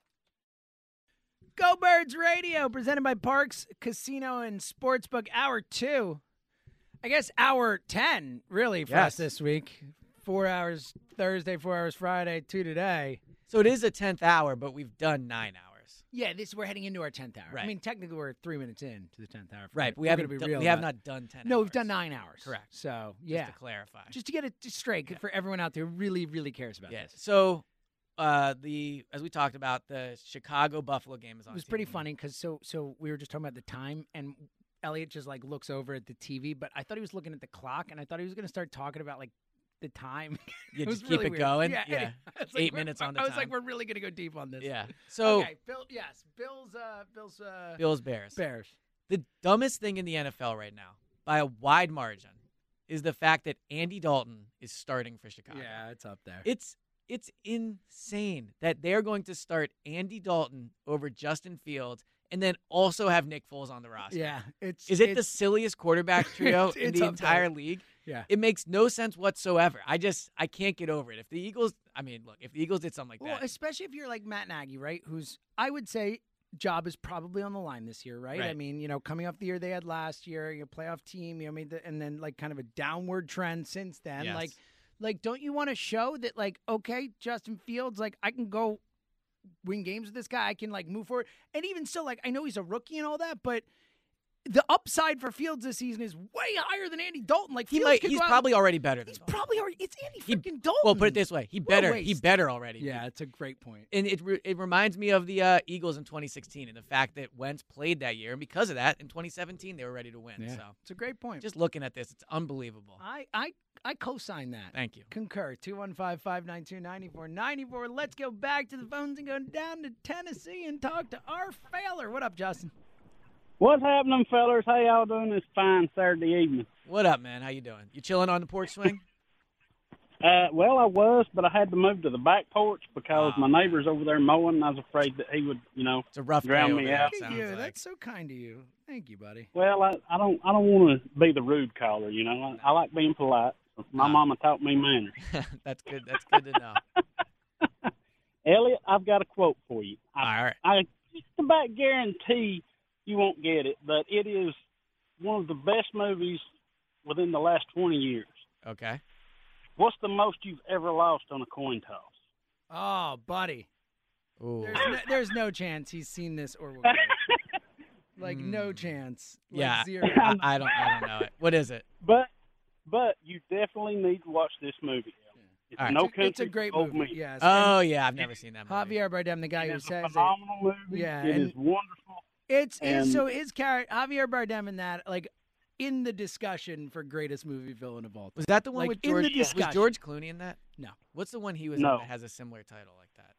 Go Birds Radio, presented by Parks Casino and Sportsbook. Hour two. I guess hour ten, really, for Yes. us this week. Four hours Thursday, four hours Friday, two today. So it is a tenth hour, but we've done nine hours. Yeah, this we're heading into our tenth hour. I Right. mean, technically, we're three minutes in to the tenth hour. Right, but we We're haven't. gonna be done- real we have about- not done ten. No, hours. we've done nine hours. Correct. So, Just yeah. to clarify. Just to get it straight Yeah. for everyone out there who really, really cares about Yes. this. So, uh, the as we talked about, the Chicago Buffalo game is on. It was pretty T V. funny because so so we were just talking about the time, and Elliot just like looks over at the T V, but I thought he was looking at the clock, and I thought he was going to start talking about like the time. You It was just keep really it weird. going. Yeah, Yeah. I was like, Eight we're- minutes on the I was like, time. we're really going to go deep on this. Yeah. So okay, Bill. Yes, Bill's. Uh, Bill's. Uh, Bills Bears. Bears. The dumbest thing in the N F L right now, by a wide margin, is the fact that Andy Dalton is starting for Chicago. Yeah, it's up there. It's it's insane that they're going to start Andy Dalton over Justin Fields and then also have Nick Foles on the roster. yeah, it's. Is it the it's, silliest quarterback trio It's- in it's the up there. entire league? Yeah. It makes no sense whatsoever. I just I can't get over it. If the Eagles, I mean, look, if the Eagles did something like Well, that, especially if you're like Matt Nagy, right? Who's I would say job is probably on the line this year, right? I Right. mean, you know, coming off the year they had last year, you know, playoff team, you know, made the, and then like kind of a downward trend since then. Yes. Like, like, don't you want to show that, like, okay, Justin Fields, like, I can go win games with this guy. I can like move forward, and even still, like, I know he's a rookie and all that, but the upside for Fields this season is way higher than Andy Dalton. Like he Fields might, could he's go out- probably already better than He's Dalton. probably already. It's Andy He- freaking Dalton. Well, put it this way: he What a better. waste. He better already. Yeah, it's a great point. And it re- it reminds me of the uh, Eagles in twenty sixteen and the fact that Wentz played that year, and because of that, in twenty seventeen they were ready to win. Yeah. So It's a great point. just looking at this, it's unbelievable. I I I co-sign that. Thank you. Concur. two one five, five nine two, nine four nine four. Let's go back to the phones and go down to Tennessee and talk to our Failer. What up, Justin? What's happening, fellers? How y'all doing this fine Saturday evening? What up, man? How you doing? You chilling on the porch swing? Uh, well, I was, but I had to move to the back porch because Oh. my neighbor's over there mowing, and I was afraid that he would, you know, It's a rough day drown over me there, out. it Thank sounds you. like. That's so kind of you. Thank you, buddy. Well, I, I don't, I don't want to be the rude caller, you know. I, I like being polite. My No. mama taught me manners. That's good. That's good to know. Elliot, I've got a quote for you. I, All right. I just about guarantee you won't get it, but it is one of the best movies within the last twenty years. Okay. What's the most you've ever lost on a coin toss? Oh, buddy. Ooh. There's no, there's no chance he's seen this or will get it. Like, no Mm. chance. Like, Yeah. zero. I, I don't. I don't know it. What is it? But but you definitely need to watch this movie. It's All right. No It's a- Country it's a great for Old movie. Men. Yes. Oh yeah, I've never seen that And movie. Javier Bardem, the guy It who is a says it. phenomenal movie. Yeah, it and- is wonderful. It's, it's And- so his character Javier Bardem in that, like, in the discussion for greatest movie villain of all time. Was that the one Like, with in the George? Was discussion. George Clooney in that? No. What's the one he was No. in that has a similar title like that?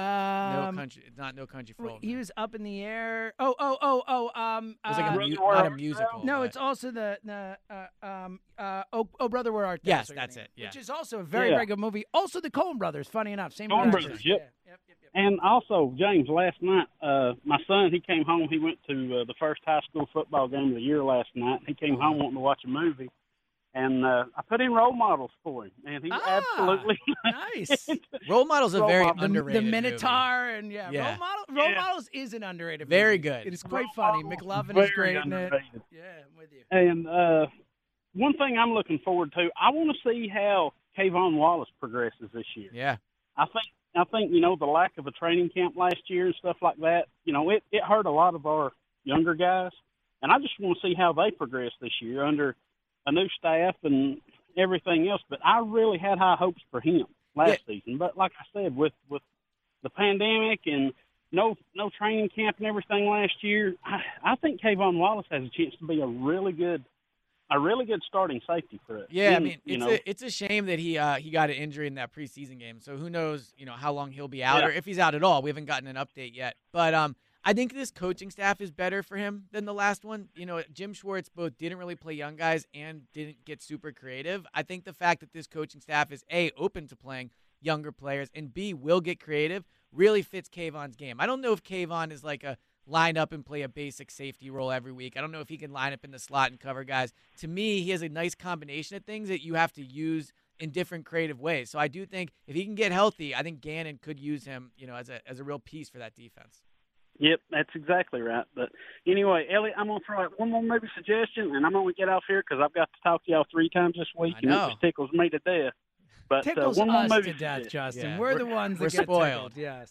Um, no country. It's not No Country for wait, Old he Men. was up in the air. Oh, oh, oh, oh. Um, It was like uh, a mu- Brother, Where not a Art musical. no, but- it's also the the uh, um uh oh, oh brother where art thou? Yes, So you're that's thinking. it, yeah. Which is also a very Yeah. very good movie. Also the Coen Brothers. Funny enough, same Coen director. Brothers, yep. Yeah, yep, yep, yep. And also, James, last night, uh, my son, he came home. He went to uh, the first high school football game of the year last night. He came home wanting to watch a movie. And uh, I put in role models for him, and he Ah, absolutely nice. Role Models a Role very Model. The, underrated the movie. Minotaur and yeah, Yeah. role model. Role Yeah. models is an underrated. Very movie. good. It is quite Role funny. Models McLovin very is great in it. underrated. Yeah, I'm with you. And uh, one thing I'm looking forward to, I want to see how Kayvon Wallace progresses this year. Yeah. I think I think you know the lack of a training camp last year and stuff like that. You know, it it hurt a lot of our younger guys, and I just want to see how they progress this year under a new staff and everything else. But I really had high hopes for him last season. But like I said, with with the pandemic and no no training camp and everything last year, I, I think Kayvon Wallace has a chance to be a really good a really good starting safety for us. Yeah, I And, mean, you it's know, a it's a shame that he uh, he got an injury in that preseason game. So who knows, you know, how long he'll be out Yeah. or if he's out at all. We haven't gotten an update yet. But um, I think this coaching staff is better for him than the last one. You know, Jim Schwartz both didn't really play young guys and didn't get super creative. I think the fact that this coaching staff is A, open to playing younger players, and B, will get creative, really fits Kayvon's game. I don't know if Kayvon is like a line up and play a basic safety role every week. I don't know if he can line up in the slot and cover guys. To me, he has a nice combination of things that you have to use in different creative ways. So I do think if he can get healthy, I think Gannon could use him, you know, as a as a real piece for that defense. Yep, that's exactly right. But anyway, Elliot, I'm going to throw out one more movie suggestion, and I'm going to get off here because I've got to talk to y'all three times this week, I and it know. just tickles me to death. But Tickles uh, one more us movie to death, suggestion. Justin. Yeah, we're, we're- the ones that we're get spoiled. tickled. Yes.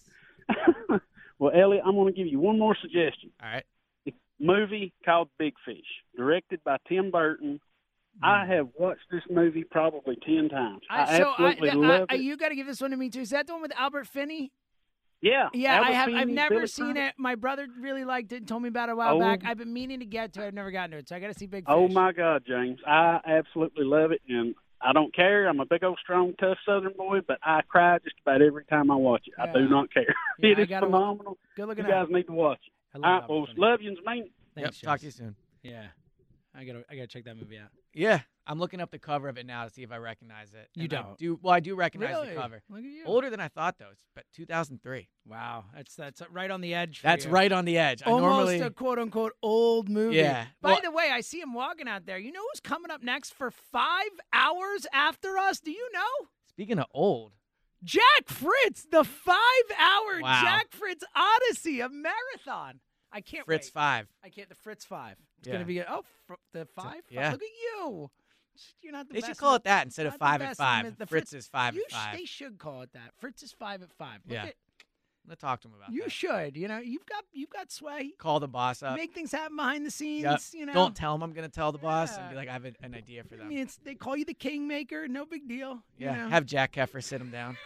Well, Elliot, I'm going to give you one more suggestion. All right. A movie called Big Fish, directed by Tim Burton. I have watched this movie probably ten times. I, I, so absolutely I, love I, it. you got to give this one to me too. Is that the one with Albert Finney? Yeah, Yeah, Albert I have. I've Finney, never Billy seen Crudup. it. My brother really liked it and told me about it a while Oh. back. I've been meaning to get to it. I've never gotten to it, so I got to see Big Fish. Oh my God, James! I absolutely love it, and I don't care. I'm a big old, strong, tough Southern boy, but I cry just about every time I watch it. I do Yeah. not care. Yeah, it I is gotta- phenomenal. Good You looking guys out. need to watch it. I All love right, Albert well, Finney. love yous, man. Thanks, Yep. Talk to you Justin. soon. Yeah, I gotta. I gotta check that movie out. Yeah, I'm looking up the cover of it now to see if I recognize it. You And I don't. do well, I do recognize Really? the cover. Look at you. Older than I thought, though. It's but two thousand three. Wow, that's that's right on the edge. For That's you. right on the edge. I Almost normally, a quote unquote old movie. Yeah. By Well- the way, I see him walking out there. You know who's coming up next for five hours after us? Do you know? Speaking of old, Jack Fritz, the five-hour Wow. Jack Fritz Odyssey, a marathon. I can't Fritz wait. Five. I can't. The Fritz Five. It's Yeah. gonna be a, oh fr- the five. yeah. Look at you. You're not the They best. should call in it that instead of not the five at best in five. the- the Fritz is five you at sh- five. They should call it that. Fritz is five at five. Look Yeah. at, I'm gonna talk to him about You that. should. You know, you've got you've got sway. Call the boss up. Make things happen behind the scenes. Yep. You know, Don't tell him I'm gonna tell the boss and Yeah. be like, I have a, an idea for I them. mean, it's they call you the kingmaker. No big deal. yeah. You know? Have Jack Keffer sit him down.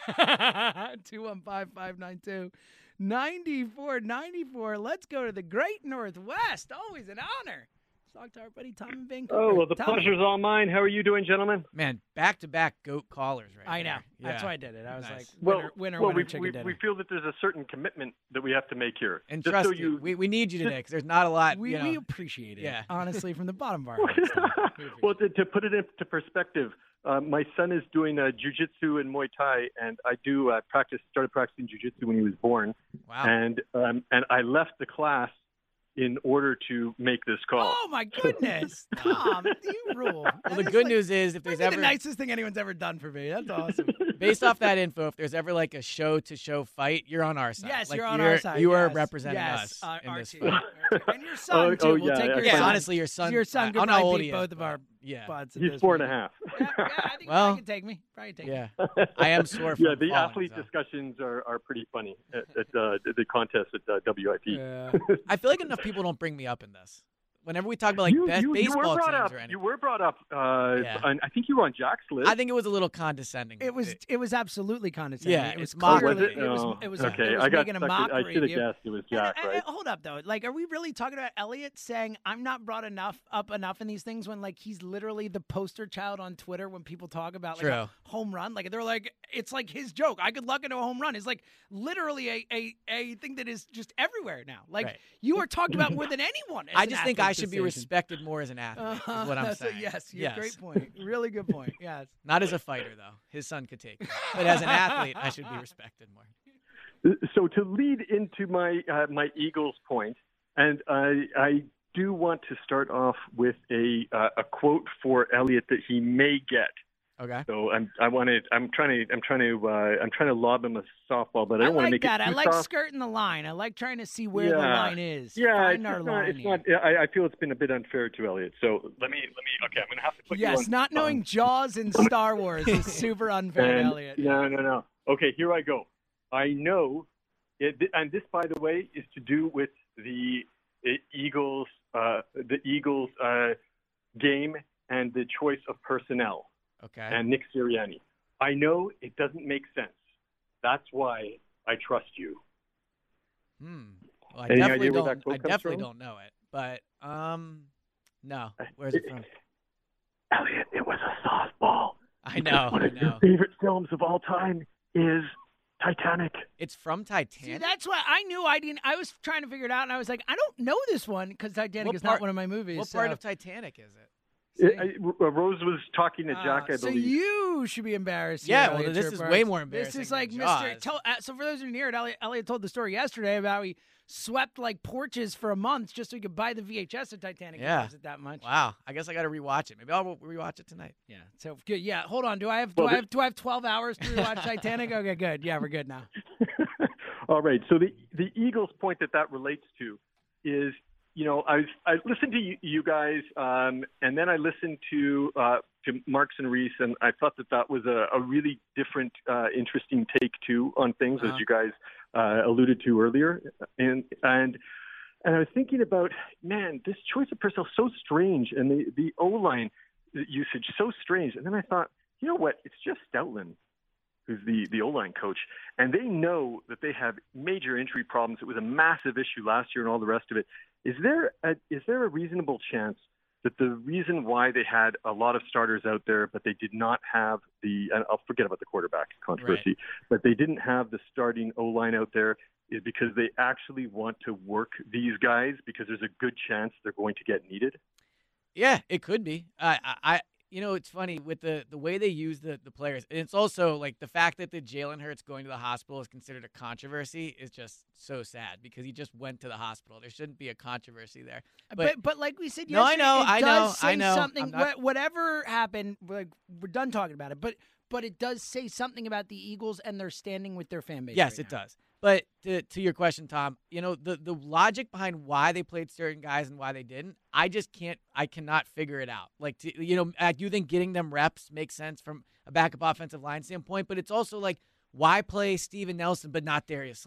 two one five, five nine two, nine four nine four. Let's go to the great Northwest. Always an honor. Let's talk to our buddy Tom in Vancouver. Oh, well, the Tom. pleasure's all mine. How are you doing, gentlemen? Man, back to back goat callers right I know. there. That's Yeah. why I did it. I was Nice. like, Well, winner, winner, well winner, we, chicken we, dinner. we feel that there's a certain commitment that we have to make here. And Just trust so me, you, we, we need you today because there's not a lot. we, you know, we appreciate it. Yeah. Honestly, from the bottom of our hearts. Tom. We appreciate well, it. to, to put it into perspective, uh, my son is doing uh, jiu-jitsu and Muay Thai, and I do uh, practice. Started practicing jiu-jitsu when he was born, wow. and um, and I left the class in order to make this call. Oh my goodness, Tom, you rule. Well, That the is good like- news is if might there's be ever the nicest thing anyone's ever done for me. That's awesome. based off that info, if there's ever like a show to show fight, you're on our side. Yes, like, you're on you're, our side. You are yes. representing yes. us uh, in our this team. fight. Our team. And your son Oh, too. oh, we'll yeah, take your yeah, Yeah, son. honestly, your son. Your son I could don't know how probably old beat he is, both of but- our Yeah. buds. at He's this four and a point. half. Yeah, yeah, I think Well, probably could take me. Probably take me. Yeah. I am sore from Yeah, the falling, athlete so. discussions are, are pretty funny at, at uh, the contest at uh, W I P. Yeah. I feel like enough people don't bring me up in this. Whenever we talk about like you, best you, you baseball were brought teams up. or anything, You were brought up. Uh, Yeah. and I think you were on Jack's list. I think it was a little condescending. It was It- it was absolutely condescending. Yeah, it was it's mockery. clearly- Was it? It was Oh, it was, okay. it was I got making a stuck with- mockery. I should have of you. guessed it was Jack, And- and- right? and hold up though, like, are we really talking about Elliott saying I'm not brought enough up enough in these things when like he's literally the poster child on Twitter when people talk about like True. a home run? Like they're like it's like his joke. I could luck into a home run. It's like literally a a, a thing that is just everywhere now. Like Right. you are talked about more than anyone. as I an just think athlete I should this be season. respected more as an athlete. Uh-huh, is what I'm that's a- saying. yes, you yes. great point. Really good point. Yes. Not as a fighter though. His son could take me. But as an athlete, I should be respected more. So to lead into my uh, my Eagles point, and I I do want to start off with a uh, a quote for Elliott that he may get. Okay. So I'm I wanted I'm trying to I'm trying to uh, I'm trying to lob him a softball, but I I don't want to like make that. it too I like soft. skirting the line. I like trying to see where the Yeah. line is. Yeah, Find it's, our it's not. line It's here. not I, I feel it's been a bit unfair to Elliott. So let me let me. Okay, I'm gonna have to put you Yes, on. not knowing Jaws and Star Wars is super unfair to And- Elliott. No, no, no. Okay, here I go. I know, it, and this, by the way, is to do with the uh, Eagles, uh, the Eagles uh, game and the choice of personnel Okay. and Nick Sirianni. I know it doesn't make sense. That's why I trust you. Hmm. Well, I Any definitely idea where don't. that quote I comes definitely from? don't know it. But um, no. Where's it from? Elliot, it was a softball. I know. One I of your know. favorite films of all time is Titanic. It's from See, Titanic. that's why I knew I didn't. I was trying to figure it out, and I was like, I don't know this one because Titanic What is part- not one of my movies. What part so- of Titanic is it? See? I, I, Rose was talking to Jack, Ah, I so believe. you should be embarrassed. Yeah, here, well, Elliot this is Tripper. way more This embarrassing is like than Mister Jaws. Tell, uh, so for those who didn't hear it, Elliot, Elliot told the story yesterday about how he swept like porches for a month just so he could buy the V H S of Titanic. Yeah. He loves it that much. Wow. I guess I got to rewatch it. Maybe I'll rewatch it tonight. Yeah. So good. Yeah. Hold on. Do I have do Well, I the- have do I have twelve hours to rewatch Titanic? Okay. Good. Yeah. We're good now. All right. So the the Eagles point that that relates to is, you know, I I listened to you, you guys, um, and then I listened to uh, to Marks and Reese, and I thought that that was a, a really different, uh, interesting take too on things, Uh-huh. as you guys uh, alluded to earlier, and and. And I was thinking about, man, this choice of personnel so strange, and the the O line usage so strange. And then I thought, you know what? It's just Stoutland who's the, the O-line coach, and they know that they have major injury problems. It was a massive issue last year and all the rest of it. Is there a, is there a reasonable chance that the reason why they had a lot of starters out there, but they did not have the, and I'll forget about the quarterback controversy, Right. but they didn't have the starting O-line out there is because they actually want to work these guys because there's a good chance they're going to get needed? Yeah, it could be. I, I, I you know, it's funny with the, the way they use the, the players. And it's also like the fact that the Jalen Hurts going to the hospital is considered a controversy is just so sad because he just went to the hospital. There shouldn't be a controversy there. But But, but, like we said No, I yesterday, know, it I does know, say I know. something. I'm not- wha- whatever happened, like we're done talking about it. But but it does say something about the Eagles and their standing with their fan base. yes, right it now. does. But to, to your question, Tom, you know, the, the logic behind why they played certain guys and why they didn't, I just can't, I cannot figure it out. Like, to, you know, I do think getting them reps makes sense from a backup offensive line standpoint, but it's also like, why play Steven Nelson but not Darius Slay?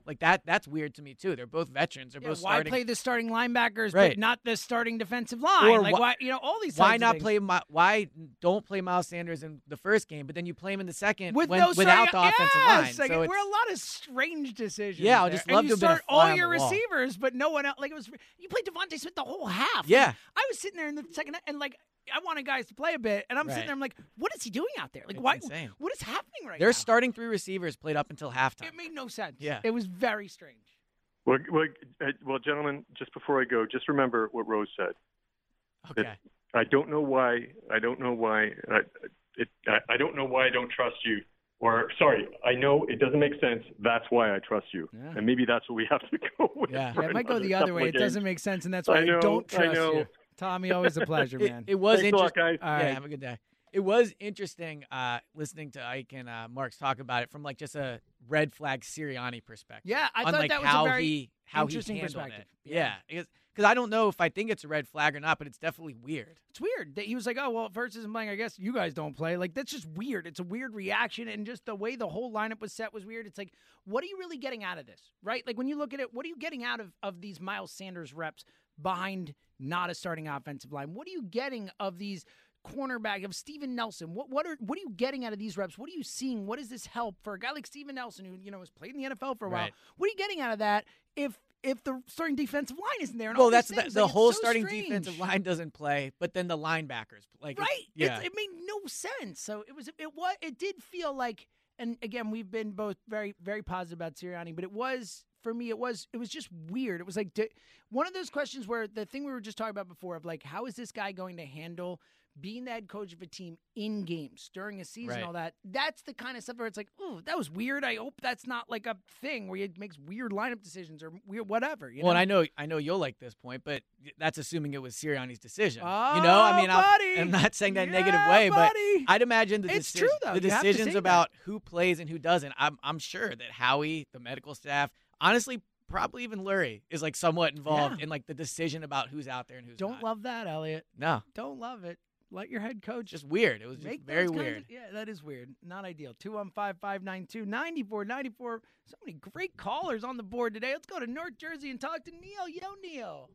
Like that. That's weird to me too. They're both veterans. They're Yeah, both why starting. play the starting linebackers, Right. but not the starting defensive line? Or like wh- why, you know, all these. Why types not of things. play? My, why don't play Miles Sanders in the first game, but then you play him in the second with when, those without the starting- offensive yes, line? Like, So we're it's- a lot of strange decisions. Yeah, I would there. just And love you to have been a start fly all on your the wall. receivers, but no one else. Like it was, you played Devontae Smith the whole half. Yeah. Like, I was sitting there in the second, and like I wanted guys to play a bit, and I'm Right. sitting there, I'm like, what is he doing out there? Like It's why? insane. What is happening right Their now? starting three receivers played up until halftime. It made no sense. Yeah. it was very strange. Well, well, uh, well, gentlemen, just before I go, just remember what Rose said. Okay. That I don't know why. I don't know why. I, it, I, I don't know why I don't trust you. Or sorry, I know it doesn't make sense. That's why I trust you. Yeah. And maybe that's what we have to go with. Yeah. for Yeah, it might go another the other couple way. of It games. doesn't make sense, and that's why I know, I don't I trust know. you. Tommy, always a pleasure, It, man. it was Thanks a lot, interesting. guys. All Yeah, right. have a good day. It was interesting uh, listening to Ike and uh, Marks talk about it from like just a red flag Sirianni perspective. Yeah, I on thought like that was a how very he how interesting he handled perspective. it. Yeah. Yeah, because I don't know if I think it's a red flag or not, but it's definitely weird. It's weird that he was like, "Oh well, first isn't playing. I guess you guys don't play." Like that's just weird. It's a weird reaction, and just the way the whole lineup was set was weird. It's like, what are you really getting out of this, right? Like when you look at it, what are you getting out of of these Miles Sanders reps behind not a starting offensive line? What are you getting of these cornerback of Steven Nelson? What what are what are you getting out of these reps? What are you seeing? What does this help for a guy like Steven Nelson who you know has played in the N F L for a while? Right. What are you getting out of that if if the starting defensive line isn't there? And Well, all these that's the, things? the Like, it's whole so starting strange. defensive line doesn't play, but then the linebackers like Right. it's- yeah. It's, it made no sense. So it was it was it did feel like, and again, we've been both very very positive about Sirianni, but it was for me it was it was just weird. It was like di- one of those questions where the thing we were just talking about before of like, how is this guy going to handle being the head coach of a team in games during a season, Right. all that. That's the kind of stuff where it's like, oh, that was weird. I hope that's not like a thing where he makes weird lineup decisions or weird whatever. You well, know? and I know I know you'll like this point, but that's assuming it was Sirianni's decision. Oh, you know, I mean, I'm, buddy. I'm not saying that in a Yeah, negative way, buddy. but I'd imagine the, It's deci- true, though. the You have to decisions say about who plays and who doesn't. I'm I'm sure that Howie, the medical staff, honestly, probably even Lurie is like somewhat involved Yeah. in like the decision about who's out there and who's Don't not. love that, Elliot. No, Don't love it. Let your head coach just weird. It was just make very those kinds weird. of- yeah, that is weird. Not ideal. two one five, five nine two, nine four nine four. So many great callers on the board today. Let's go to North Jersey and talk to Neil. Yo, Neil.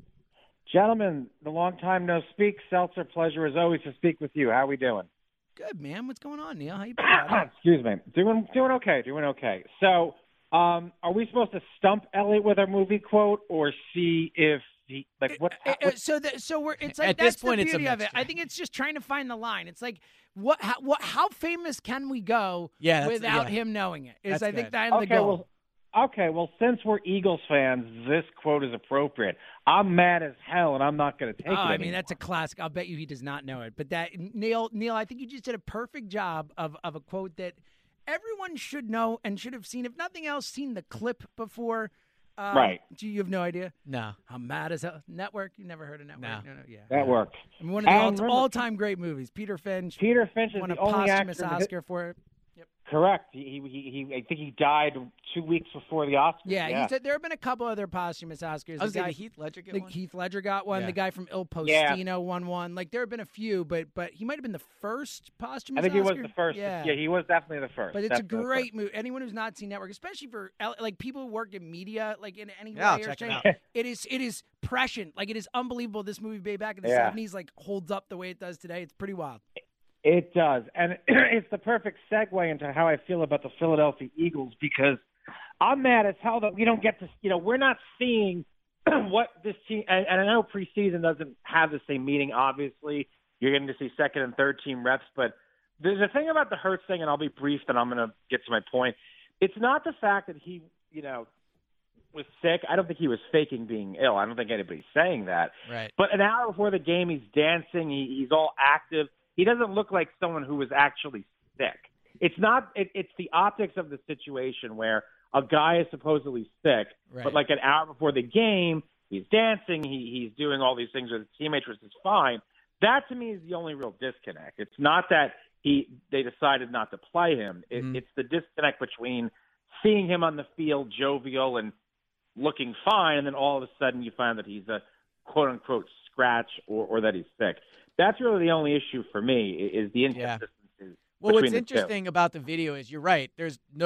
Gentlemen, the long time no speak. Seltzer, pleasure as always to speak with you. How we doing? Good, man. What's going on, Neil? How you been? buddy? Excuse me. Doing doing okay. Doing okay. So, um, are we supposed to stump Elliot with our movie quote or see if he like what? Uh, uh, what so that so we're it's like At that's this point, the it's a beauty of it. mixture. I think it's just trying to find the line. It's like what how what how famous can we go Yeah, that's- without yeah. him knowing it? Is That's I think good. that's the okay, goal. well, okay. Well, since we're Eagles fans, this quote is appropriate. I'm mad as hell, and I'm not going to take Oh, it. I mean anymore. that's a classic. I'll bet you he does not know it. But that Neil, Neil, I think you just did a perfect job of of a quote that everyone should know and should have seen, if nothing else, seen the clip before. Um, Right. Do you have no idea? No. I'm mad as hell. Network? You never heard of Network? No. no, no yeah. that worked. I mean, one of the And all, remember- all-time great movies. Peter Finch Peter Finch is won the a only posthumous actor. that- Oscar for it. Correct. He, he, he, I think he died two weeks before the Oscars. Yeah, yeah. He said there have been a couple other posthumous Oscars. I was the thinking guy, did Heath Ledger get the one? Heath Ledger got one. Yeah. The guy from Il Yeah. Postino won one. Like there have been a few, but but he might have been the first posthumous. I think he was Oscar. the first. Yeah. he was definitely the first. But it's a Definitely the great movie. Anyone who's not seen Network, especially for L- like people who work in media, like in any Yeah, I'll way or check it shape, out. it is it is prescient. Like it is unbelievable. This movie way back in the Yeah. seventies, like holds up the way it does today. It's pretty wild. It does. And it's the perfect segue into how I feel about the Philadelphia Eagles because I'm mad as hell that we don't get to, you know, we're not seeing what this team, and, and I know preseason doesn't have the same meaning, obviously. You're getting to see second and third team reps, but there's a thing about the Hurts thing, and I'll be brief, then I'm going to get to my point. It's not the fact that he, you know, was sick. I don't think he was faking being ill. I don't think anybody's saying that. Right. But an hour before the game, he's dancing. He, he's all active. He doesn't look like someone who was actually sick. It's not. It, it's the optics of the situation where a guy is supposedly sick, Right. but like an hour before the game, he's dancing. He, he's doing all these things with his teammates, which is fine. That to me is the only real disconnect. It's not that he they decided not to play him. It, Mhm. It's the disconnect between seeing him on the field jovial and looking fine, and then all of a sudden you find that he's a quote unquote scratch or, or that he's sick. That's really the only issue for me is the inconsistencies. Well, between what's the two. interesting about the video is you're right. There's no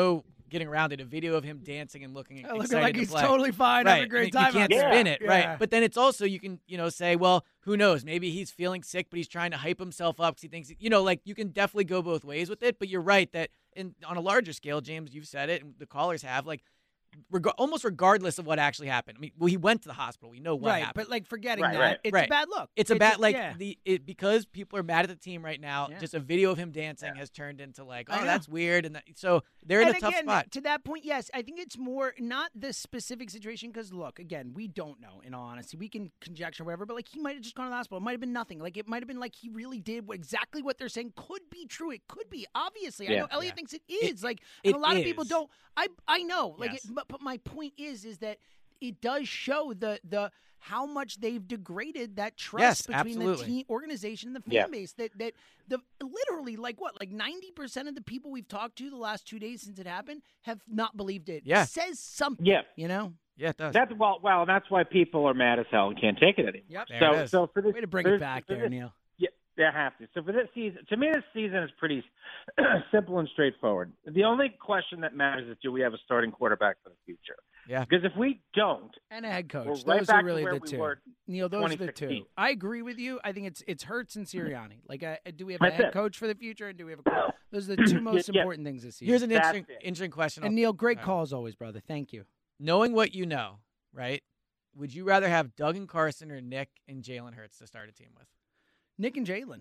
getting around it, a video of him dancing and looking Looking excited like to he's play. totally fine, right. having a great I mean, time. You can't out there. spin it, Yeah. right? But then it's also you can you know say, well, who knows? Maybe he's feeling sick, but he's trying to hype himself up because he thinks you know, like you can definitely go both ways with it. But you're right that in on a larger scale, James, you've said it, and the callers have like. Reg- almost regardless of what actually happened. I mean, well, he went to the hospital. We know what right, happened. but like forgetting Right, that, right, it's right. a bad look. It's a bad a- like yeah. the it, because people are mad at the team right now. Yeah. Just a video of him dancing has turned into like, I oh, know. that's weird, and that, so they're in and a tough again, spot. To that point, yes, I think it's more not the specific situation because look, again, we don't know. In all honesty, we can conjecture whatever, but like he might have just gone to the hospital. It might have been nothing. Like it might have been like he really did what, exactly what they're saying could be true. It could be. Obviously, I Yeah. know Elliot Yeah. thinks it is. like, it and a lot of people is. don't. I I know. Like, Yes. it, but but my point is, is that. It does show the the how much they've degraded that trust Yes, between absolutely. the team, organization, and the fan Yeah. base. That that the literally like what like ninety percent of the people we've talked to the last two days since it happened have not believed it. Yeah. It says something. Yeah. you know. Yeah, it does. That's well, well, that's why people are mad as hell and can't take it anymore. Yep. There So, it is. so for this, Way to bring for it this- back for there, this- Neil. Yeah, they have to. So for this season, to me, this season is pretty simple and straightforward. The only question that matters is do we have a starting quarterback for the future? Yeah. Because if we don't, And a head coach. we're right Those back are really to where the we two. were Neil, those are the two. twenty sixteen. I agree with you. I think it's it's Hurts and Sirianni. Like, uh, do we have a That's head it. coach for the future, and do we have a coach? Those are the two most Yeah. important things this season. Here's an That's interesting it. interesting question. and I'll- Neil, great Sorry. call as always, brother. Thank you. Knowing what you know, right? Would you rather have Doug and Carson or Nick and Jalen Hurts to start a team with? Nick and Jalen.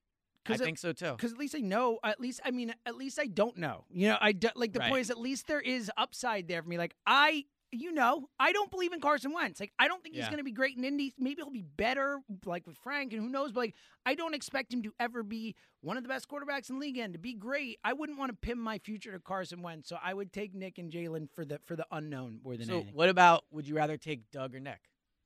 I think so too. Because at least I know. At least I mean. At least I don't know. You know. I do, like the Right. point is at least there is upside there for me. Like I, you know, I don't believe in Carson Wentz. Like I don't think he's Yeah. going to be great in Indy. Maybe he'll be better, like with Frank, and who knows. But like I don't expect him to ever be one of the best quarterbacks in the league. And to be great, I wouldn't want to pin my future to Carson Wentz. So I would take Nick and Jalen for the for the unknown more than So anything. what about would you rather take Doug or Nick?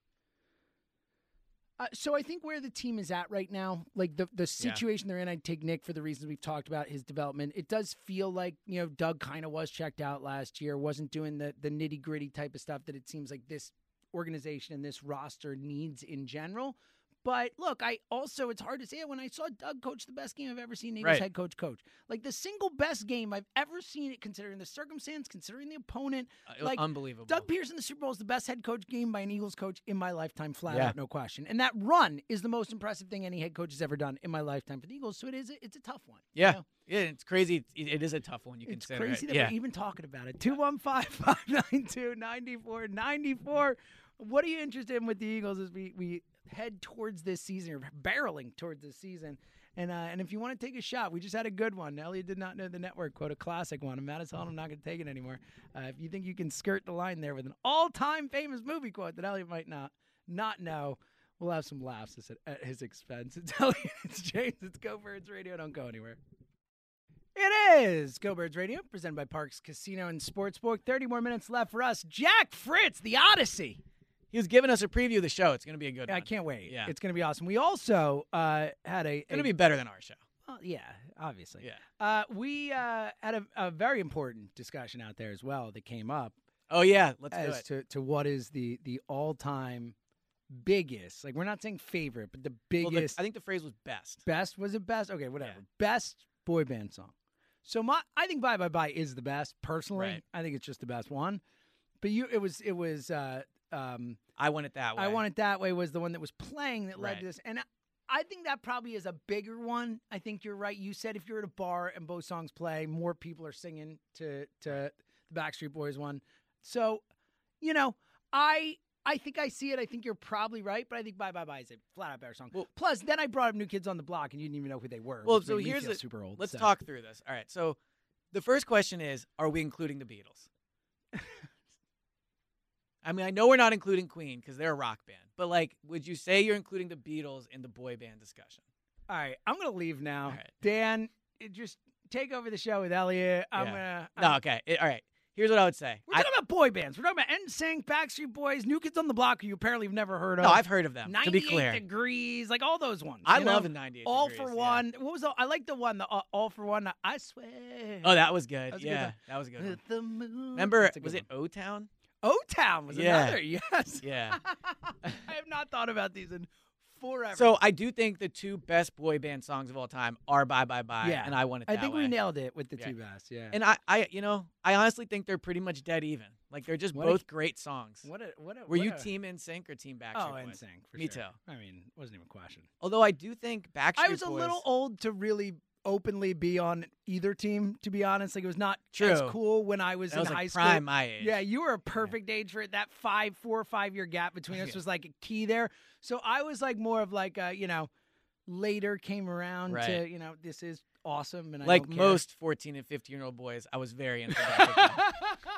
Uh, so I think where the team is at right now, like the the situation they're in, I'd take Nick for the reasons we've talked about his development. It does feel like you know Doug kind of was checked out last year, wasn't doing the the nitty gritty type of stuff that it seems like this organization and this roster needs in general. But look, I also it's hard to say it when I saw Doug coach the best game I've ever seen Eagles Right. head coach coach, like the single best game I've ever seen it, considering the circumstance, considering the opponent. Uh, it was Like unbelievable. Doug Pearson in the Super Bowl is the best head coach game by an Eagles coach in my lifetime, flat Yeah. out, no question. And that run is the most impressive thing any head coach has ever done in my lifetime for the Eagles. So it is, a, it's a tough one. you yeah. know? Yeah, it's crazy. It, it is a tough one. You It's consider crazy it. that yeah. we're even talking about it. two one five, five nine two, nine four nine four. What are you interested in with the Eagles as we, we head towards this season, or barreling towards this season? And uh, and if you want to take a shot, we just had a good one. Elliot did not know the network quote, a classic one. I'm mad as hell. I'm not going to take it anymore. Uh, if you think you can skirt the line there with an all-time famous movie quote that Elliot might not not know, we'll have some laughs at, at his expense. It's Elliot, it's James, it's Go Birds Radio. Don't go anywhere. It is Go Birds Radio, presented by Parks Casino and Sportsbook. thirty more minutes left for us. Jack Fritz, The Odyssey. He was giving us a preview of the show. It's going to be a good I one. can't wait. Yeah. It's going to be awesome. We also uh, had a. It's going to be better than our show. Well, yeah, obviously. Yeah. Uh, we uh, had a, a very important discussion out there as well that came up Oh, yeah. Let's do as it. to, to what is the, the all-time biggest. Like, we're not saying favorite, but the Well, the- biggest. I think the phrase was best. Best was it best? Okay, whatever. Yeah. Best boy band song. So my I think Bye Bye Bye is the best personally. Right. I think it's just the best one. But you it was it was uh um I want it that way. I Want It That Way was the one that was playing that led Right. to this. And I think that probably is a bigger one. I think you're right. You said if you're at a bar and both songs play, more people are singing to to the Backstreet Boys one. So, you know, I I think I see it. I think you're probably right, but I think Bye Bye Bye is a flat out better song. Well- Plus, then I brought up New Kids on the Block, and you didn't even know who they were. Well, which so made me here's feel the, super old. let's so. talk through this. All right. So the first question is, are we including the Beatles? I mean, I know we're not including Queen because they're a rock band, but like, would you say you're including the Beatles in the boy band discussion? All right, I'm gonna leave now. All right. Dan, it just take over the show with Elliot. I'm Yeah. gonna. No, I'm- okay. It- all right. Here's what I would say. We're I, talking about boy bands. We're talking about N Sync, Backstreet Boys, New Kids on the Block, who you apparently have never heard of. no, I've heard of them. To be ninety-eight clear, Degrees, like all those ones. I you love know? the ninety-eight All Degrees, for yeah. One. What was the? I like the one. The uh, All for One. I swear. Oh, that was good. That was a good yeah, song. that was a good. One. With the moon. Remember, That's a was good it O Town? O Town was Yeah. another. Yes. Yeah. I have not thought about these in Forever. So I do think the two best boy band songs of all time are Bye Bye Bye Yeah. and I Want It That I think Way. we nailed it with the Yeah. two best. Yeah. And I, I, you know, I honestly think they're pretty much dead even. Like they're just What a- both great songs. What a, what a, Were what you a- Team N Sync or Team Backstreet Oh, Boys? N Sync for Me sure. too. I mean, it wasn't even a question. Although I do think Backstreet I was a Boys- little old to really openly be on either team, to be honest. Like, it was not True. as cool when I was That in was, like, high school. prime my age. Yeah, you were a perfect age for it. That five, four or five year gap between us Yeah. was like a key there. So I was like more of like, a, you know, later came around to, Right. you know, this is awesome. And I like don't care. most fourteen and fifteen year old boys, I was very into that.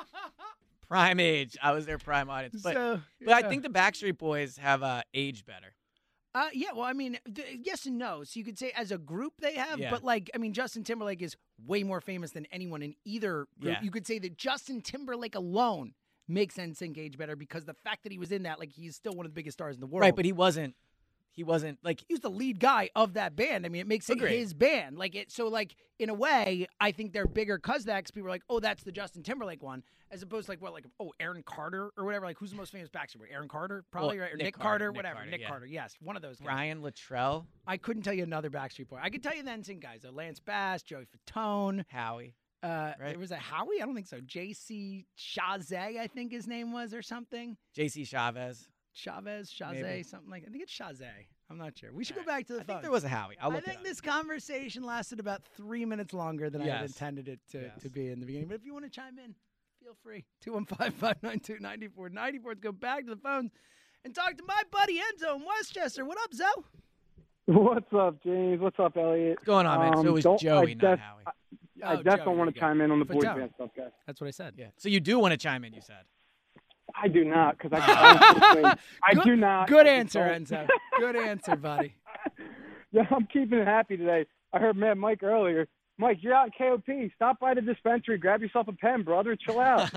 Prime age. I was their prime audience. But, So, but I yeah. think the Backstreet Boys have uh, aged better. Uh, yeah, well, I mean, th- yes and no. So you could say as a group they have, Yeah. but like, I mean, Justin Timberlake is way more famous than anyone in either group. Yeah. You could say that Justin Timberlake alone makes N Sync age better because the fact that he was in that, like, he's still one of the biggest stars in the world. Right, but he wasn't. He wasn't like he was the lead guy of that band. I mean, it makes it Agreed. his band. Like it, so like in a way, I think they're bigger because that. Because people are like, oh, that's the Justin Timberlake one, as opposed to like what, like oh, Aaron Carter or whatever. Like who's the most famous Backstreet Boy? Aaron Carter, probably Well, right? Or Nick Nick, Carter, Carter, Nick whatever. Carter, Nick yeah. Carter, yes, one of those guys. Ryan Luttrell, I couldn't tell you another Backstreet Boy. I could tell you the N Sync guys: uh, Lance Bass, Joey Fatone, Howie. Uh, Right. There was a Howie. I don't think so. J C Chazé, I think his name was, or something. J C Chavez. Chavez, Chazé, Maybe. something like. I think it's Chazé. I'm not sure. We should go back to the I phone. think there was a Howie. I'll I look think it up. this conversation lasted about three minutes longer than I had Yes. intended it to, Yes. to be in the beginning. But if you want to chime in, feel free. two one five, five nine two, nine four nine four. Let's go back to the phones and talk to my buddy Enzo in Westchester. What up, Zo? What's up, James? What's up, Elliot? What's going on, man? So it was don't- Joey, I not def- Howie. I, I Oh, definitely Joey, want you to go. chime in on the boys Fatone. band stuff, guys. That's what I said. Yeah. So you do want to chime in, you said. I do not, because I, honestly, I Good- do not. Good I answer, just don't. Enzo. Good answer, buddy. Yeah, I'm keeping it happy today. I heard Mad Mike earlier. Mike, you're out in K O P. Stop by the dispensary. Grab yourself a pen, brother. Chill out.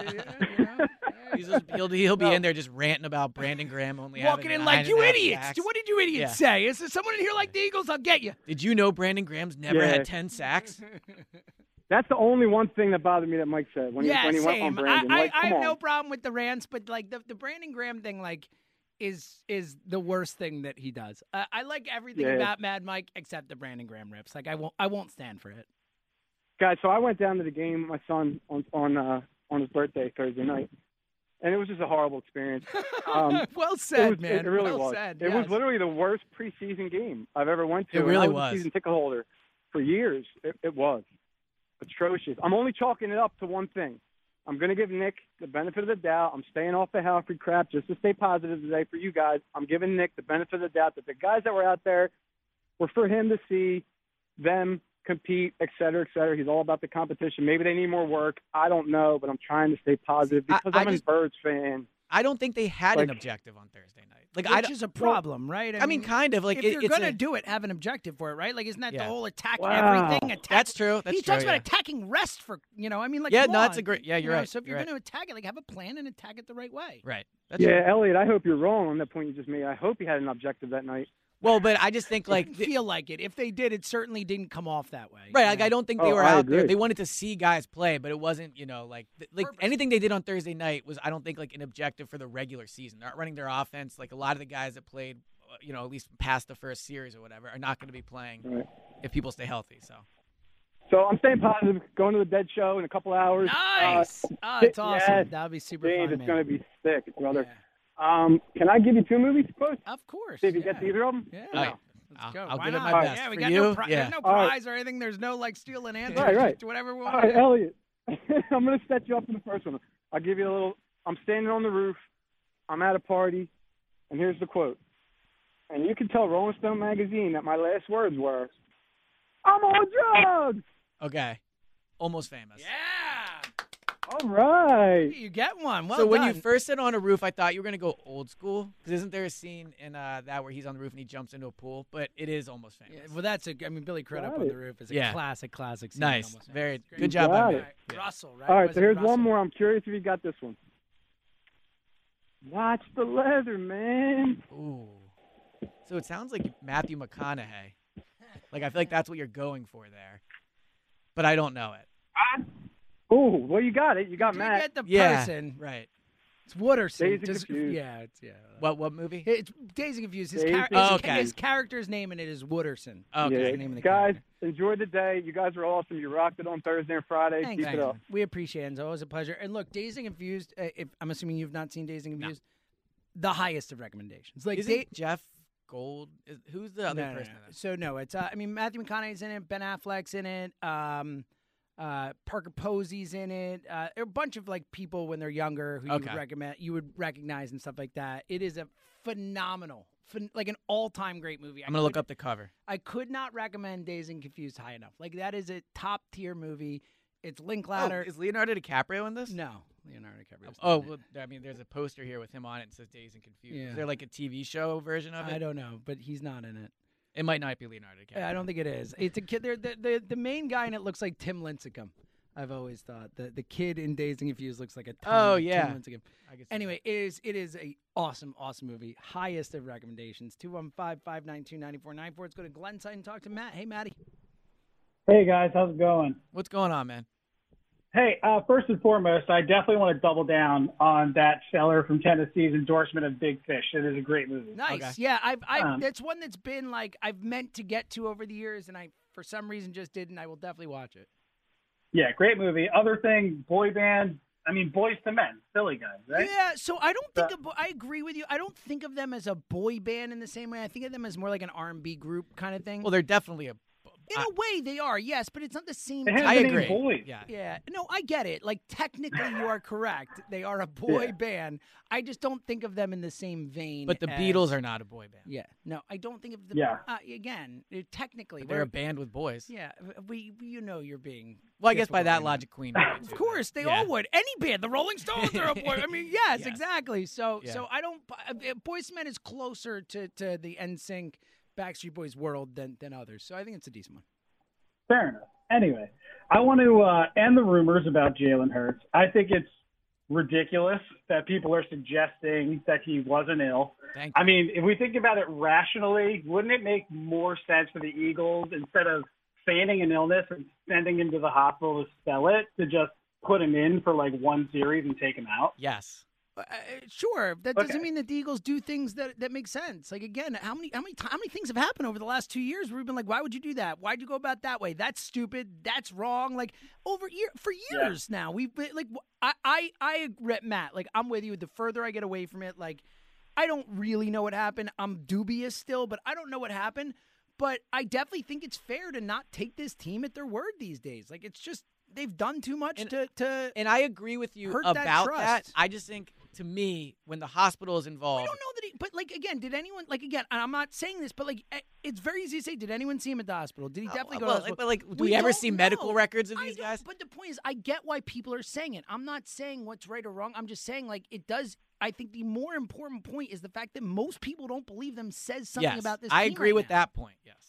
He's just, he'll he'll be No. in there just ranting about Brandon Graham only Walking having in nine like, and you a half idiots. sacks." What did you idiots Yeah. say? Is there someone in here like the Eagles? I'll get you. Did you know Brandon Graham's never Yeah. had ten sacks? That's the only one thing that bothered me that Mike said when he, yeah, when he same. went on Brandon. I, like, I, I come have on. no problem with the rants, but like the, the Brandon Graham thing, like, is is the worst thing that he does. Uh, I like everything Yeah. about Mad Mike except the Brandon Graham rips. Like, I won't I won't stand for it. Guys, so I went down to the game with my son on on uh, on his birthday Thursday night, and it was just a horrible experience. Um, well it said, was- man. It really well was. said. It was yes. literally the worst preseason game I've ever went to. It and really I was, was. a season ticket holder for years. It, it was atrocious. I'm only chalking it up to one thing. I'm going to give Nick the benefit of the doubt. I'm staying off the Halfrey crap just to stay positive today for you guys. I'm giving Nick the benefit of the doubt that the guys that were out there were for him to see them compete, et cetera, et cetera. He's all about the competition. Maybe they need more work. I don't know, but I'm trying to stay positive I- because I I'm a just- Birds fan. I don't think they had an Like- objective on Thursday night. Like I Which don't- is a problem, right? I mean, kind of, like, if it- you're it's gonna a- do it, have an objective for it, right? Like, isn't that Yeah. the whole attack Wow. everything? Attack. That's true. That's he true. talks about yeah. attacking rest for you know. I mean, like, Yeah, come no, that's on. a great- yeah, You you're know, right, So if you're, you're going to attack it, like, have a plan and attack it the right way. Right. That's Yeah, true. Elliot, I hope you're wrong on that point you just made. I hope he had an objective that night. Well, but I just think Like, like feel like it. If they did, it certainly didn't come off that way. Right, you like know? I don't think they Oh, were I out there. agree. They wanted to see guys play, but it wasn't, you know, like th- like Purposeful. anything they did on Thursday night was I don't think like an objective for the regular season. They're not running their offense. Like a lot of the guys that played, uh, you know, at least past the first series or whatever, are not going to be playing Right. if people stay healthy. So So I'm staying positive. Going to the Dead Show in a couple hours. Nice. Uh, oh, it's awesome. yes, That would be super James, fun, it's man. going to be sick, brother. Yeah. Um, can I give you two movies, close? Of course. See if you yeah. get to either of them. Yeah. Oh, yeah. Let's I'll, go. I'll Why give it not? my best. Yeah, we For got you, no pri- yeah. There's no All right. prize or anything. There's no like stealing answers. Right, right. To whatever we All want. right, Elliot. I'm going to set you up for the first one. I'll give you a little. I'm standing on the roof. I'm at a party, and here's the quote. And you can tell Rolling Stone magazine that my last words were, "I'm on drugs." Okay, almost famous. Yeah. All right. You get one. Well so when you done. first said on a roof, I thought you were going to go old school because isn't there a scene in uh, that where he's on the roof and he jumps into a pool? But it is almost famous. Yeah, well, that's a. I mean, Billy Crudup Got on it. the roof is a Yeah. classic, classic. Scene. Nice, Almost very famous. Great. good job got on it. that. Right. Yeah. Russell, right? All right, Was so it here's Russell? one more. I'm curious if you got this one. Watch the leather, man. Ooh. So it sounds like Matthew McConaughey. Like I feel like that's what you're going for there, but I don't know it. Oh, well, you got it. You got You Matt. get the Yeah, person. right. It's Wooderson. Dazed and Just- Confused. yeah, it's yeah. What what movie? It's Dazed and Confused. His, Dazed char- and his, Oh, okay. his character's name in it is Wooderson. Okay. Yeah. That's the name of the Guys, character. enjoy the day. You guys are awesome. You rocked it on Thursday and Friday. Thanks, Keep it man. up. We appreciate it. It's always a pleasure. And look, Dazed and Confused. Uh, if I'm assuming you've not seen Dazed and Confused, the highest of recommendations. Like Isn't they, Jeff Gold? Is, who's the other no, no, person? no. in this? So no, it's uh, I mean Matthew McConaughey's in it, Ben Affleck's in it, um, uh, Parker Posey's in it. Uh, there are a bunch of like people when they're younger who you Okay. would recommend, you would recognize and stuff like that. It is a phenomenal, phen- like an all-time great movie. I'm gonna look up the cover. I could not recommend Dazed and Confused high enough. Like that is a top tier movie. It's Linklater. Oh, is Leonardo DiCaprio in this? no, Leonardo DiCaprio. Oh, well, I mean, there's a poster here with him on it. It says Dazed and Confused. Yeah. Is there like a T V show version of it? I don't know, but he's not in it. It might not be Leonardo DiCaprio. I don't think it is. It's a kid. The, the the main guy in it looks like Tim Lincecum. I've always thought the the kid in Dazed and Confused looks like a Tom, Oh, Tim yeah. Lincecum. I guess Anyway, it is it is a awesome awesome movie. Highest of recommendations. two one five, five nine two, nine four nine four. Let's go to Glenside and talk to Matt. Hey, Matty. Hey guys, how's it going? What's going on, man? Hey, uh, first and foremost, I definitely want to double down on that seller from Tennessee's endorsement of Big Fish. It is a great movie. Nice. Okay. Yeah, I've I Um, that's one that's been like I've meant to get to over the years, and I for some reason just didn't. I will definitely watch it. Yeah, great movie. Other thing, boy band. I mean, Boys to Men, Philly guys, right? Yeah, so I don't think Uh, of, I agree with you. I don't think of them as a boy band in the same way. I think of them as more like an R and B group kind of thing. Well, they're definitely a. in a way, they are, yes, but it's not the same. They have I the name agree. Boys. Yeah. Yeah, no, I get it. Like technically, you are correct. They are a boy Yeah. band. I just don't think of them in the same vein. But the as- Beatles are not a boy band. Yeah, no, I don't think of the. Yeah. Uh, again, it- technically, But they're we're- a band with boys. Yeah, we, we- you know, you're being. Well, I guess by difficult that right now. logic, Queen. would be Of too, course, they Yeah. all would. Any band, the Rolling Stones are a boy. I mean, yes, Yes. exactly. So, Yeah. so I don't. uh, Boyz two Men is closer to to the N Sync, Backstreet Boys world than than others. So I think it's a decent one. Fair enough. Anyway, I want to uh, end the rumors about Jalen Hurts. I think it's ridiculous that people are suggesting that he wasn't ill. Thank I mean, if we think about it rationally, wouldn't it make more sense for the Eagles, instead of feigning an illness and sending him to the hospital to sell it, to just put him in for like one series and take him out? Yes. Uh, sure, that Okay. doesn't mean that the Eagles do things that, that make sense. Like again, how many how many how many things have happened over the last two years where we've been like, why would you do that? Why'd you go about that way? That's stupid. That's wrong. Like over year for years now, we've been like, I I I agree, Matt. Like I'm with you. The further I get away from it, like I don't really know what happened. I'm dubious still, but I don't know what happened. But I definitely think it's fair to not take this team at their word these days. Like it's just they've done too much And- to to. And I agree with you Hurt that about trust. I just think, to me, when the hospital is I involved, don't know that he, but like again, did anyone like again? And I'm not saying this, but like eh, it's very easy to say. Did anyone see him at the hospital? Did he definitely go? well, to the hospital? but like, do we, ever don't see medical know. records of I these don't- guys? But the point is, I get why people are saying it. I'm not saying what's right or wrong. I'm just saying like it does. I think the more important point is the fact that most people don't believe them says something yes, about this. I team agree right with now. that point. Yes.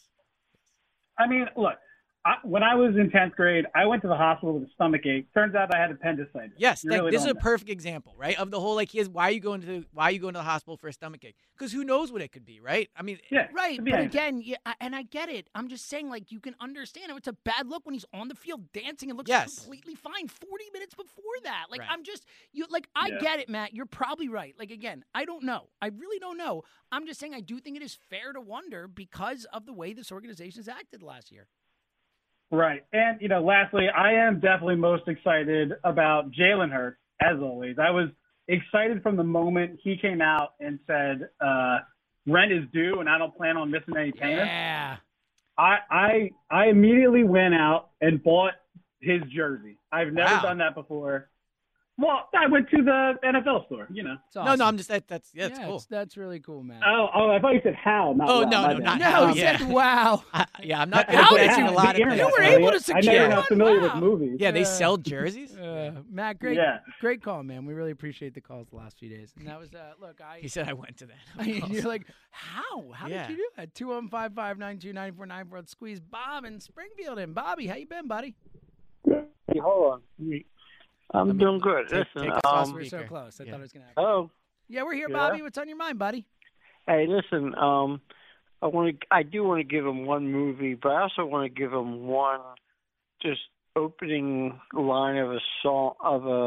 I mean, look, I, when I was in tenth grade, I went to the hospital with a stomach ache. Turns out I had appendicitis. Yes, You thank- really this is don't a know. perfect example, right? Of the whole like, here's why are you going to the, why are you going to the hospital for a stomach ache? Because who knows what it could be, right? I mean, Yeah, Right, could be but anything. again, yeah, I- and I get it. I'm just saying, like, you can understand how it's a bad look when he's on the field dancing and looks Yes. completely fine forty minutes before that. Like, Right. I'm just, you like, I Yeah. get it, Matt. You're probably right. Like, again, I don't know. I really don't know. I'm just saying I do think it is fair to wonder because of the way this organization has acted last year. Right. And, you know, lastly, I am definitely most excited about Jalen Hurts, as always. I was excited from the moment he came out and said, uh, rent is due and I don't plan on missing any payments. Yeah. I, I, I immediately went out and bought his jersey. I've never Wow. done that before. Well, I went to the N F L store, you know. It's no, no, awesome. I'm just that, that's yeah, that's yeah, cool. it's- that's really cool, man. Oh, oh, I thought you said how, not Oh, wow. no, My no, bad. not no, how, he yeah. said, wow. I, yeah, I'm not How good did at you- a lot the of internet, You were Elliot. able to I secure know you're not one? familiar Wow. with movies. Yeah, they Uh, sell jerseys. Uh, Matt, great, Yeah. great call, man. We really appreciate the calls the last few days. And that was, uh, look, I. He said I went to that. I mean, you're like, how? How Yeah. did you do that? two one five, five nine two, nine four nine four. Let's squeeze Bob in Springfield in. Bobby, how you been, buddy? Hey, hold on. I'm Let me doing good. take- Listen, take us off um, We're so speaker. close. I Yeah. thought it was going to happen. hello. Yeah, we're here, Yeah? Bobby. What's on your mind, buddy? Hey, listen. Um, I want to. I do want to give him one movie, but I also want to give him one just opening line of a song of a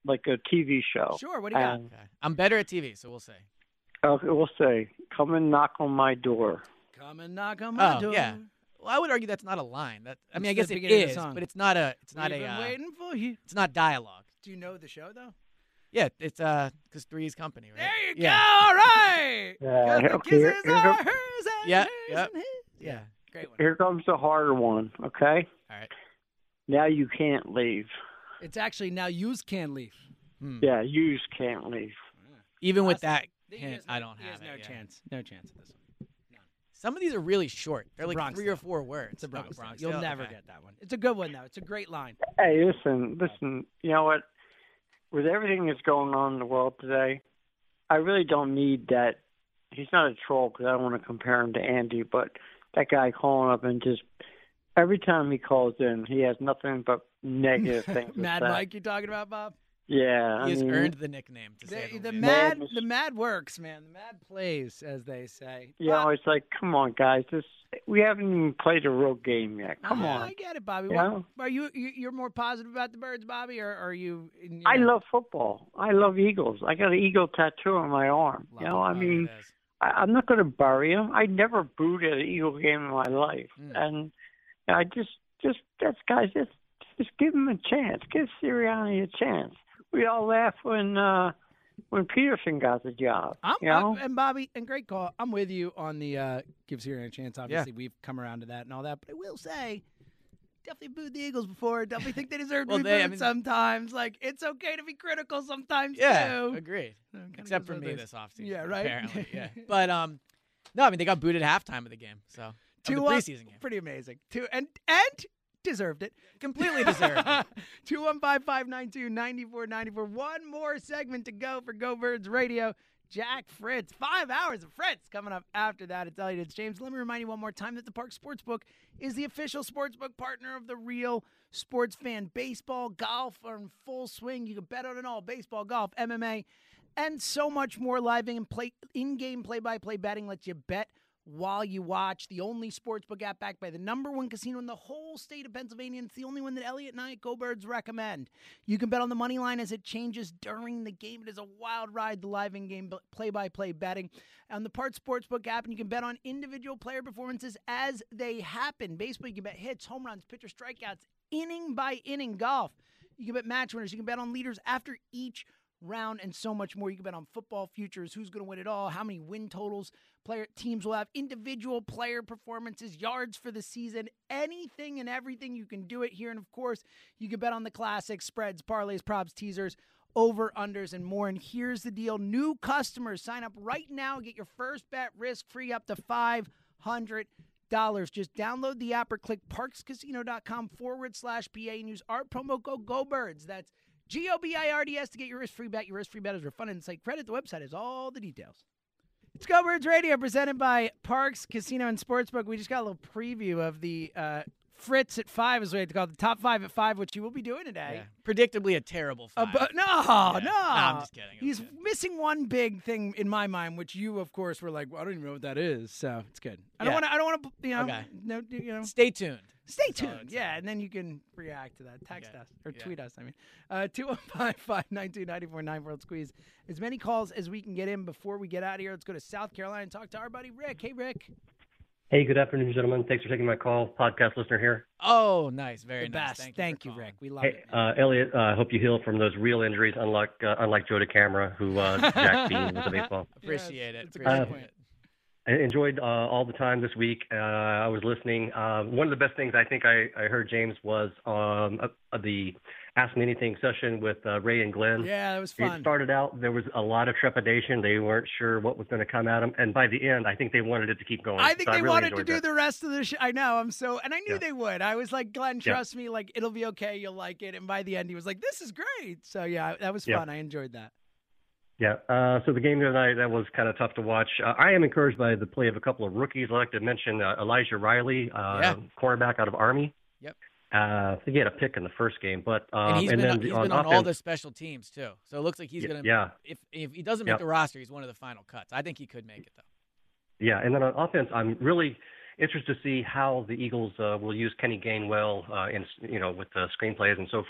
like a T V show. Sure. What do you got? And, Okay. I'm better at T V, so we'll see. Okay, we'll say, come and knock on my door. Come and knock on my Oh, door. yeah. Well, I would argue that's not a line. That I mean, I It's guess the it beginning of the is, song. but it's not a. It's not We've a. been Uh, waiting for you. it's not dialogue. Do you know the show though? Yeah, it's uh, because Three's Company, right? There you yeah. go. All right. Yeah, 'Cause the okay, here- kisses here are come- hers and Yeah, hers yep. and his. Yeah. Great one. Here comes the harder one, okay? All right. Now you can't leave. It's actually now yous can leave. Hmm. Yeah, you just can't leave. Even with Awesome. that He hint, has I no- don't he have has it. no yeah. chance. No chance of this one. Some of these are really short. They're a like Bronx three or tale. four words. It's a Bronx. Oh, tale. You'll tale? never Okay. get that one. It's a good one though. It's a great line. Hey, listen, listen. You know what? With everything that's going on in the world today, I really don't need that. He's not a troll because I don't want to compare him to Andy, but that guy calling up and just every time he calls in, he has nothing but negative things. to Mad say. Mike, you talking about, Bob? Yeah, He I has mean, earned the nickname. To The, say the the, least. mad, Madness. the mad works, man. The mad plays, as they say. you know, it's like, come on, guys, this we haven't even played a real game yet. Come I, on. I get it, Bobby. You What- know? are you, you you're more positive about the Birds, Bobby, or are you? you I know- love football. I love Eagles. I got an eagle tattoo on my arm. Love you know, it. I Love mean, It is. I, I'm not going to bury him. I never booed at an Eagle game in my life, Mm. and I just, just that's guys, just, just give him a chance. Give Sirianni a chance. We all laughed when uh, when Peterson got the job. I'm, you know, I- and Bobby, and great call. I'm with you on the uh, gives here a chance. Obviously, we've come around to that and all that. But I will say, definitely booed the Eagles before. Definitely think they deserve to Well, be they- booed I mean- sometimes. Like it's okay to be critical sometimes Yeah, too. agreed. So it kinda Except goes for both me ways. this offseason. Yeah, right? Apparently, yeah. But um, no, I mean they got booed at halftime of the game, so of the Two up, preseason game. pretty amazing. Two and and deserved it. Completely deserved it. Two one five five nine two ninety four ninety four. One more segment to go for Go Birds Radio. Jack Fritz, five hours of Fritz coming up after that. It's Elliot, it's James. Let me remind you one more time that the Park Sportsbook is the official sportsbook partner of the Real Sports Fan. Baseball, golf are in full swing. You can bet on it all: baseball, golf, M M A, and so much more. Live in play, in-game play-by-play betting lets you bet while you watch. The only sportsbook app backed by the number one casino in the whole state of Pennsylvania. And it's the only one that Elliot and I at Go Birds recommend. You can bet on the money line as it changes during the game. It is a wild ride, the live in-game play-by-play betting on the Part Sportsbook app, and you can bet on individual player performances as they happen. Baseball, you can bet hits, home runs, pitcher strikeouts, inning by inning. Golf, you can bet match winners. You can bet on leaders after each round and so much more. You can bet on football futures, who's going to win it all, how many win totals player teams will have, individual player performances, yards for the season, anything and everything. You can do it here. And of course, you can bet on the classics, spreads, parlays, props, teasers, over, unders, and more. And here's the deal. New customers sign up right now. Get your first bet risk-free up to five hundred dollars. Just download the app or click parkscasino.com forward slash PA and use our promo code GoBirds. That's G O B I R D S to get your risk-free bet. Your risk-free bet is refunded and site credit. The website has all the details. It's Go Birds Radio presented by Parks Casino and Sportsbook. We just got a little preview of the uh, Fritz at five, is what we have to call it, the top five at five, which you will be doing today. Yeah. Predictably a terrible Uh, five. but no, Yeah. no. I'm just kidding. I'm He's kidding. missing one big thing in my mind, which you, of course, were like, well, I don't even know what that is. So it's good. I don't Yeah. want to. I don't want to. You know. Okay. No. You know. Stay tuned. Stay That's all I tuned. would Yeah, say. and then you can react to that. Text Okay. us or Yeah. tweet us. I mean, uh, two one five five nine two ninety four nine four. Let's squeeze as many calls as we can get in before we get out of here. Let's go to South Carolina and talk to our buddy Rick. Hey, Rick. Hey, good afternoon, gentlemen. Thanks for taking my call. Podcast listener here. Oh, nice. Very The nice. best. Thank you, Thank for you, calling. Rick. We love Hey, it. uh, Elliot, I uh, hope you heal from those real injuries, unlike uh, unlike Joe DeCamara, who uh, Jack Bean with the baseball. Appreciate Yeah, it. it's a Appreciate great it. I enjoyed uh, all the time this week. Uh, I was listening. Um, one of the best things I think I, I heard, James, was um, uh, the Ask Me Anything session with uh, Ray and Glenn. Yeah, that was It fun. started out, there was a lot of trepidation. They weren't sure what was going to come at them. And by the end, I think they wanted it to keep going. I think So they really wanted to enjoyed do that. the rest of the show. I know. I'm so, and I knew Yeah. they would. I was like, Glenn, Yeah. trust me. Like, it'll be okay. You'll like it. And by the end, he was like, this is great. So yeah, that was Yeah. fun. I enjoyed that. Yeah. Uh, so the game the other night, that was kind of tough to watch. Uh, I am encouraged by the play of a couple of rookies. I'd like to mention uh, Elijah Riley, uh, Yeah. cornerback out of Army. Yep. Uh, I think he had a pick in the first game, but um, And he's and been, then he's on been on offense, all the special teams, too. So it looks like he's Y- going to yeah. if if he doesn't make Yep. the roster, he's one of the final cuts. I think he could make it, though. Yeah, and then on offense, I'm really interested to see how the Eagles uh, will use Kenny Gainwell uh, in you know with the screenplays and so forth.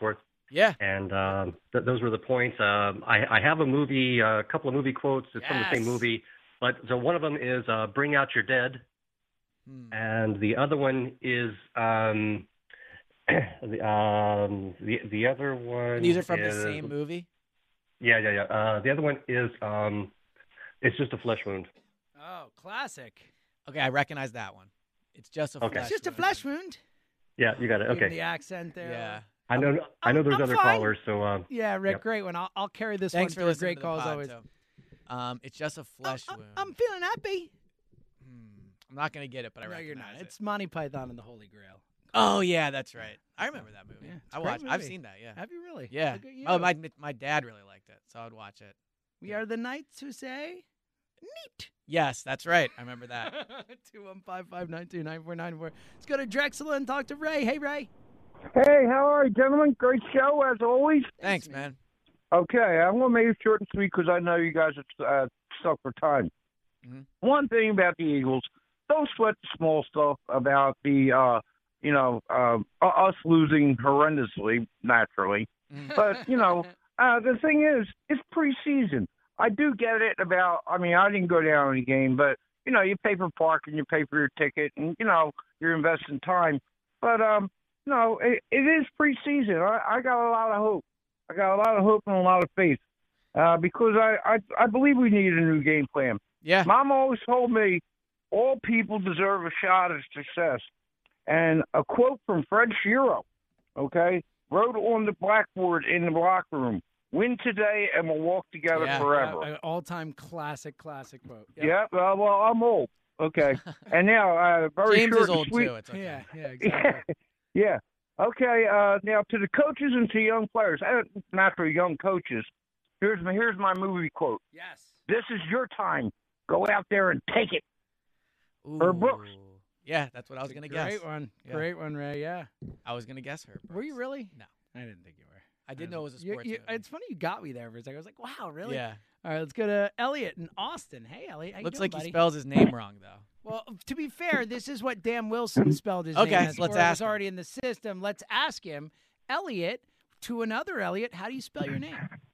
Yeah. And um, th- those were the points. Um, I, I have a movie, a couple of movie quotes. It's from the same Yes. movie. But so one of them is uh, "Bring Out Your Dead," Hmm. and the other one is um, the um, the the other one. And these are from is, the same movie? Yeah, yeah, yeah. Uh, the other one is um, "It's Just a Flesh Wound." Oh, classic. Okay, I recognize that one. It's just a Okay. flesh It's just a wound. flesh wound. Yeah, you got it. Give him Okay. the accent there. Yeah. I know. I know. There's I'm other fine. callers, so uh, Yeah, Rick, Yep. great one. I'll, I'll carry this Thanks one. for listening Great to the calls pod, always. so. Um, it's just a flesh wound. I'm feeling happy. I'm not going to get it, but I no, recognize you're not. it. It's Monty Python and the Holy Grail. Oh, yeah, that's right. I remember that movie. Yeah, it's I a great watched. I've movie. seen that, yeah. Have you really? Yeah. Look at you. Oh, my my dad really liked it, so I'd watch it. We are the knights who say, neat. Yes, that's right. I remember that. two one five, five nine two, nine four nine four. Let's go to Drexel and talk to Ray. Hey, Ray. Hey, how are you, gentlemen? Great show, as always. Thanks, man. Okay, I'm going to make it short and sweet because I know you guys are uh, stuck for time. Mhm. One thing about the Eagles, don't sweat the small stuff about the, uh, you know, uh, us losing horrendously, naturally. But, you know, uh, the thing is, it's preseason. I do get it about, I mean, I didn't go down in the game, but, you know, you pay for parking, you pay for your ticket, and, you know, you're investing time. But, um, no, it, it is preseason. I, I got a lot of hope. I got a lot of hope and a lot of faith uh, because I, I, I believe we need a new game plan. Yeah. Mom always told me all people deserve a shot at success. And a quote from Fred Shiro, okay, wrote on the blackboard in the locker room, win today and we'll walk together Yeah, forever. uh, an all-time classic, classic quote. Yeah, well, well, I'm old. Okay. And now, uh, very James short is and old, sweet. too. It's okay. Yeah, yeah, exactly. Yeah. Okay. Uh, now to the coaches and to young players, uh, naturally young coaches. Here's my here's my movie quote. Yes. This is your time. Go out there and take it. Herb Brooks. Yeah, that's what I was going to guess. Great one. Yeah. Great one, Ray. Yeah. I was going to guess her. Were you really? No. I didn't think you were. I did know it was a You- sports you- movie. It's funny you got me there for a second. I was like, wow, really? Yeah. All right, let's go to Elliot in Austin. Hey, Elliot. How you Looks doing, like buddy? he spells his name wrong, though. Well, to be fair, this is what Dan Wilson spelled his Okay, name as. so let's or it was ask him. already in the system. Let's ask him. Elliot, to another Elliot, how do you spell your name?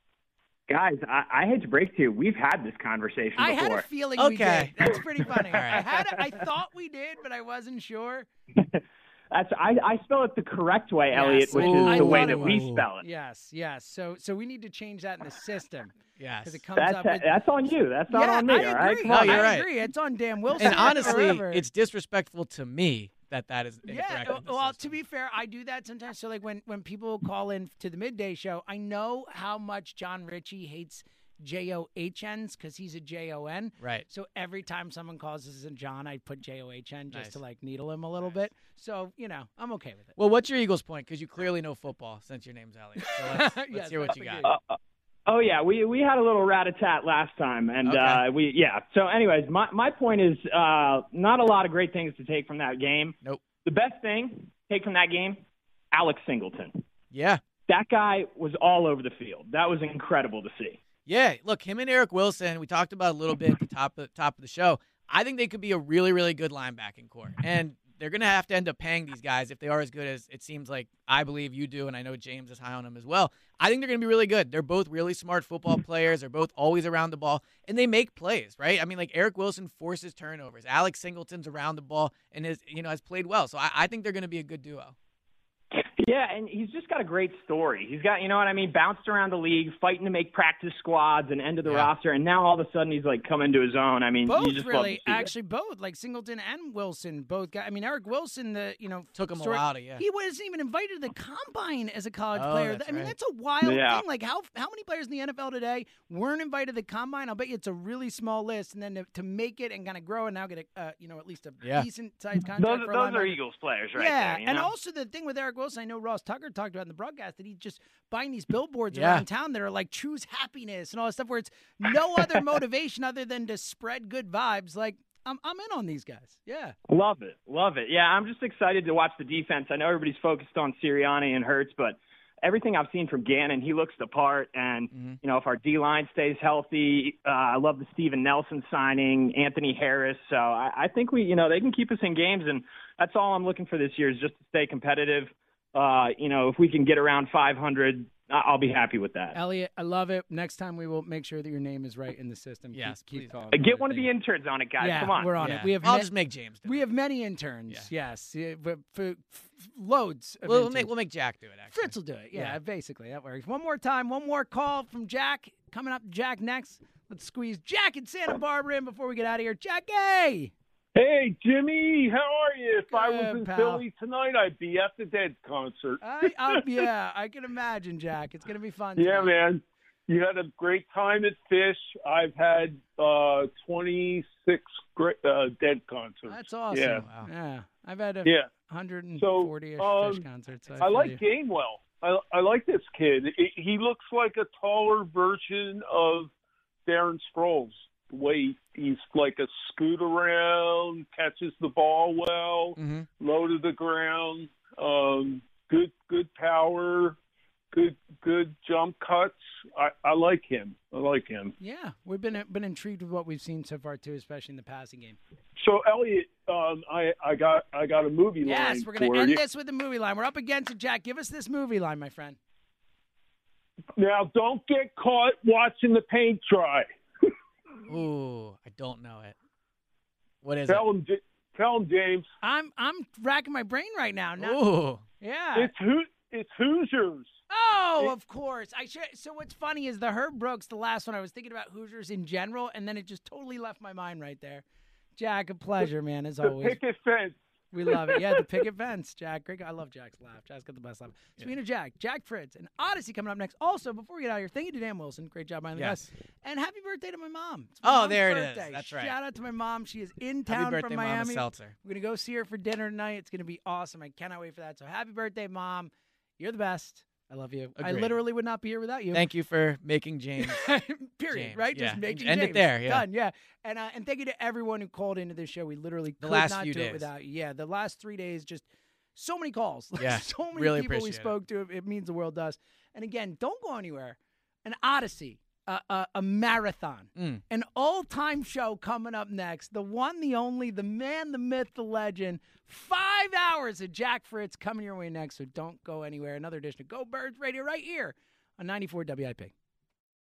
Guys, I, I hate to break to you, we've had this conversation I before. had a feeling we Okay. did. That's pretty funny. All right. I had a, I thought we did, but I wasn't sure. That's I, I spell it the correct way, Elliot, Yes, which I- is I the way thought that it we was. spell it. Yes, yes. So so we need to change that in the system. Yes. Because it comes That's up with, that's on you. That's not yeah, on me. I all agree. right? Come No, on. you're I right. agree. It's on Dan Wilson. And honestly, forever. it's disrespectful to me that that is Yeah, incorrect. in the well, system. to be fair, I do that sometimes. So, like when when people call in to the midday show, I know how much John Ritchie hates J O H N's because he's a J O N. Right. So every time someone calls us a John, I put J O H N just Nice. to like needle him a little bit. So you know, I'm okay with it. Well, what's your Eagles point? Because you clearly know football since your name's Elliot. So let's, let's Yes, hear what you that's got. Uh, oh yeah, we we had a little rat-a-tat last time, and Okay. uh, we yeah. So, anyways, my my point is uh, not a lot of great things to take from that game. Nope. The best thing take from that game, Alex Singleton. Yeah. That guy was all over the field. That was incredible to see. Yeah, look, him and Eric Wilson, we talked about a little bit at the top of, top of the show. I think they could be a really, really good linebacking core. And they're going to have to end up paying these guys if they are as good as it seems like I believe you do, and I know James is high on them as well. I think they're going to be really good. They're both really smart football players. They're both always around the ball, and they make plays, right? I mean, like Eric Wilson forces turnovers. Alex Singleton's around the ball and is, you know, has played well. So I, I think they're going to be a good duo. Yeah, and he's just got a great story. He's got, you know what I mean, bounced around the league, fighting to make practice squads and end of the Yeah. roster, and now all of a sudden he's like coming to his own. I mean, Both you just love to really, see that. actually, both like Singleton and Wilson both got. I mean, Eric Wilson, the you know Took him a story- while to, yeah. He wasn't even invited to the combine as a college Oh, player. that's I mean, right. that's a wild Yeah. thing. Like how how many players in the N F L today weren't invited to the combine? I'll bet you it's a really small list. And then to, to make it and kind of grow and now get a uh, you know at least a Yeah. decent sized contract. Those, for a those are linebacker. Eagles players right yeah, there. You and know? also the thing with Eric Wilson, I know Ross Tucker talked about in the broadcast that he's just buying these billboards Yeah. around town that are like choose happiness and all that stuff where it's no other motivation other than to spread good vibes. Like I'm I'm in on these guys. Yeah. Love it. Love it. Yeah, I'm just excited to watch the defense. I know everybody's focused on Sirianni and Hurts, but everything I've seen from Gannon, he looks the part. And, Mm-hmm. you know, if our D-line stays healthy, uh, I love the Steven Nelson signing, Anthony Harris. So I, I think we, you know, they can keep us in games. And that's all I'm looking for this year is just to stay competitive. uh, you know, if we can get around five hundred, I'll be happy with that. Elliot, I love it. Next time we will make sure that your name is right in the system. Yes, keep, keep calling. Get one of the interns on it, guys. Yeah, Come on. we're on Yeah. it. We have I'll ma- just make James do We it. have many interns. Yeah. Yes, yeah, but for, f- loads. Of We'll, we'll interns. make we'll make Jack do it. Actually, Fritz will do it. Yeah, Yeah. basically that works. One more time, one more call from Jack. Coming up, Jack next. Let's squeeze Jack in Santa Barbara in before we get out of here. Jack, hey. Hey, Jimmy, how are you? If I was Good, in pal. Philly tonight, I'd be at the Dead concert. I, I'll, yeah, I can imagine, Jack. It's gonna be fun. Yeah, tonight. man. You had a great time at Fish. I've had uh, twenty-six great, uh, Dead concerts. That's awesome. Yeah. Wow. Yeah, I've had a Yeah. hundred and So, forty-ish um, Fish concerts. I, feel like you. Gainwell. I, I like this kid. He- he looks like a taller version of Darren Sproles. The way he's like a scoot around, catches the ball well, Mm-hmm. low to the ground, um, good good power, good good jump cuts. I, I like him. I like him. Yeah, we've been been intrigued with what we've seen so far too, especially in the passing game. So Elliot, um, I, I got I got a movie line. Yes, we're gonna for end you. this with the movie line. We're up against it, Jack. Give us this movie line, my friend. Now don't get caught watching the paint dry. Ooh, I don't know it. What is Tell it? him, J- tell him, James. I'm I'm racking my brain right now. now Ooh. Yeah. It's who it's Hoosiers. Oh, of course. I should. So what's funny is the Herb Brooks, the last one. I was thinking about Hoosiers in general, and then it just totally left my mind right there. Jack, a pleasure, man, as The always. picket fence. We love it. Yeah, the picket fence, Jack. Great guy. I love Jack's laugh. Jack's got the best laugh. Speaking of Jack, Jack Fritz and Odyssey coming up next. Also, before we get out of here, thank you to Dan Wilson. Great job behind the Yes. glass. And happy birthday to my mom. It's my Oh, mom's there it is. birthday. That's right. Shout out to my mom. She is in Happy town birthday, from Mama Miami. Seltzer. We're going to go see her for dinner tonight. It's going to be awesome. I cannot wait for that. So happy birthday, Mom. You're the best. I love you. I Agreed. literally would not be here without you. Thank you for making James. Period. James, Right? yeah. Just making End it James. there, yeah. Done. Yeah. And uh, and thank you to everyone who called into this show. We literally The could last not few do it days. without you. Yeah. The last three days, just so many calls. Like, Yeah, so many really people we appreciate it. spoke to. It means the world to us. And again, don't go anywhere. An Odyssey. A, a, a marathon, Mm. an all-time show coming up next. The one, the only, the man, the myth, the legend. Five hours of Jack Fritz coming your way next. So don't go anywhere. Another edition of Go Birds Radio right here on ninety-four W I P.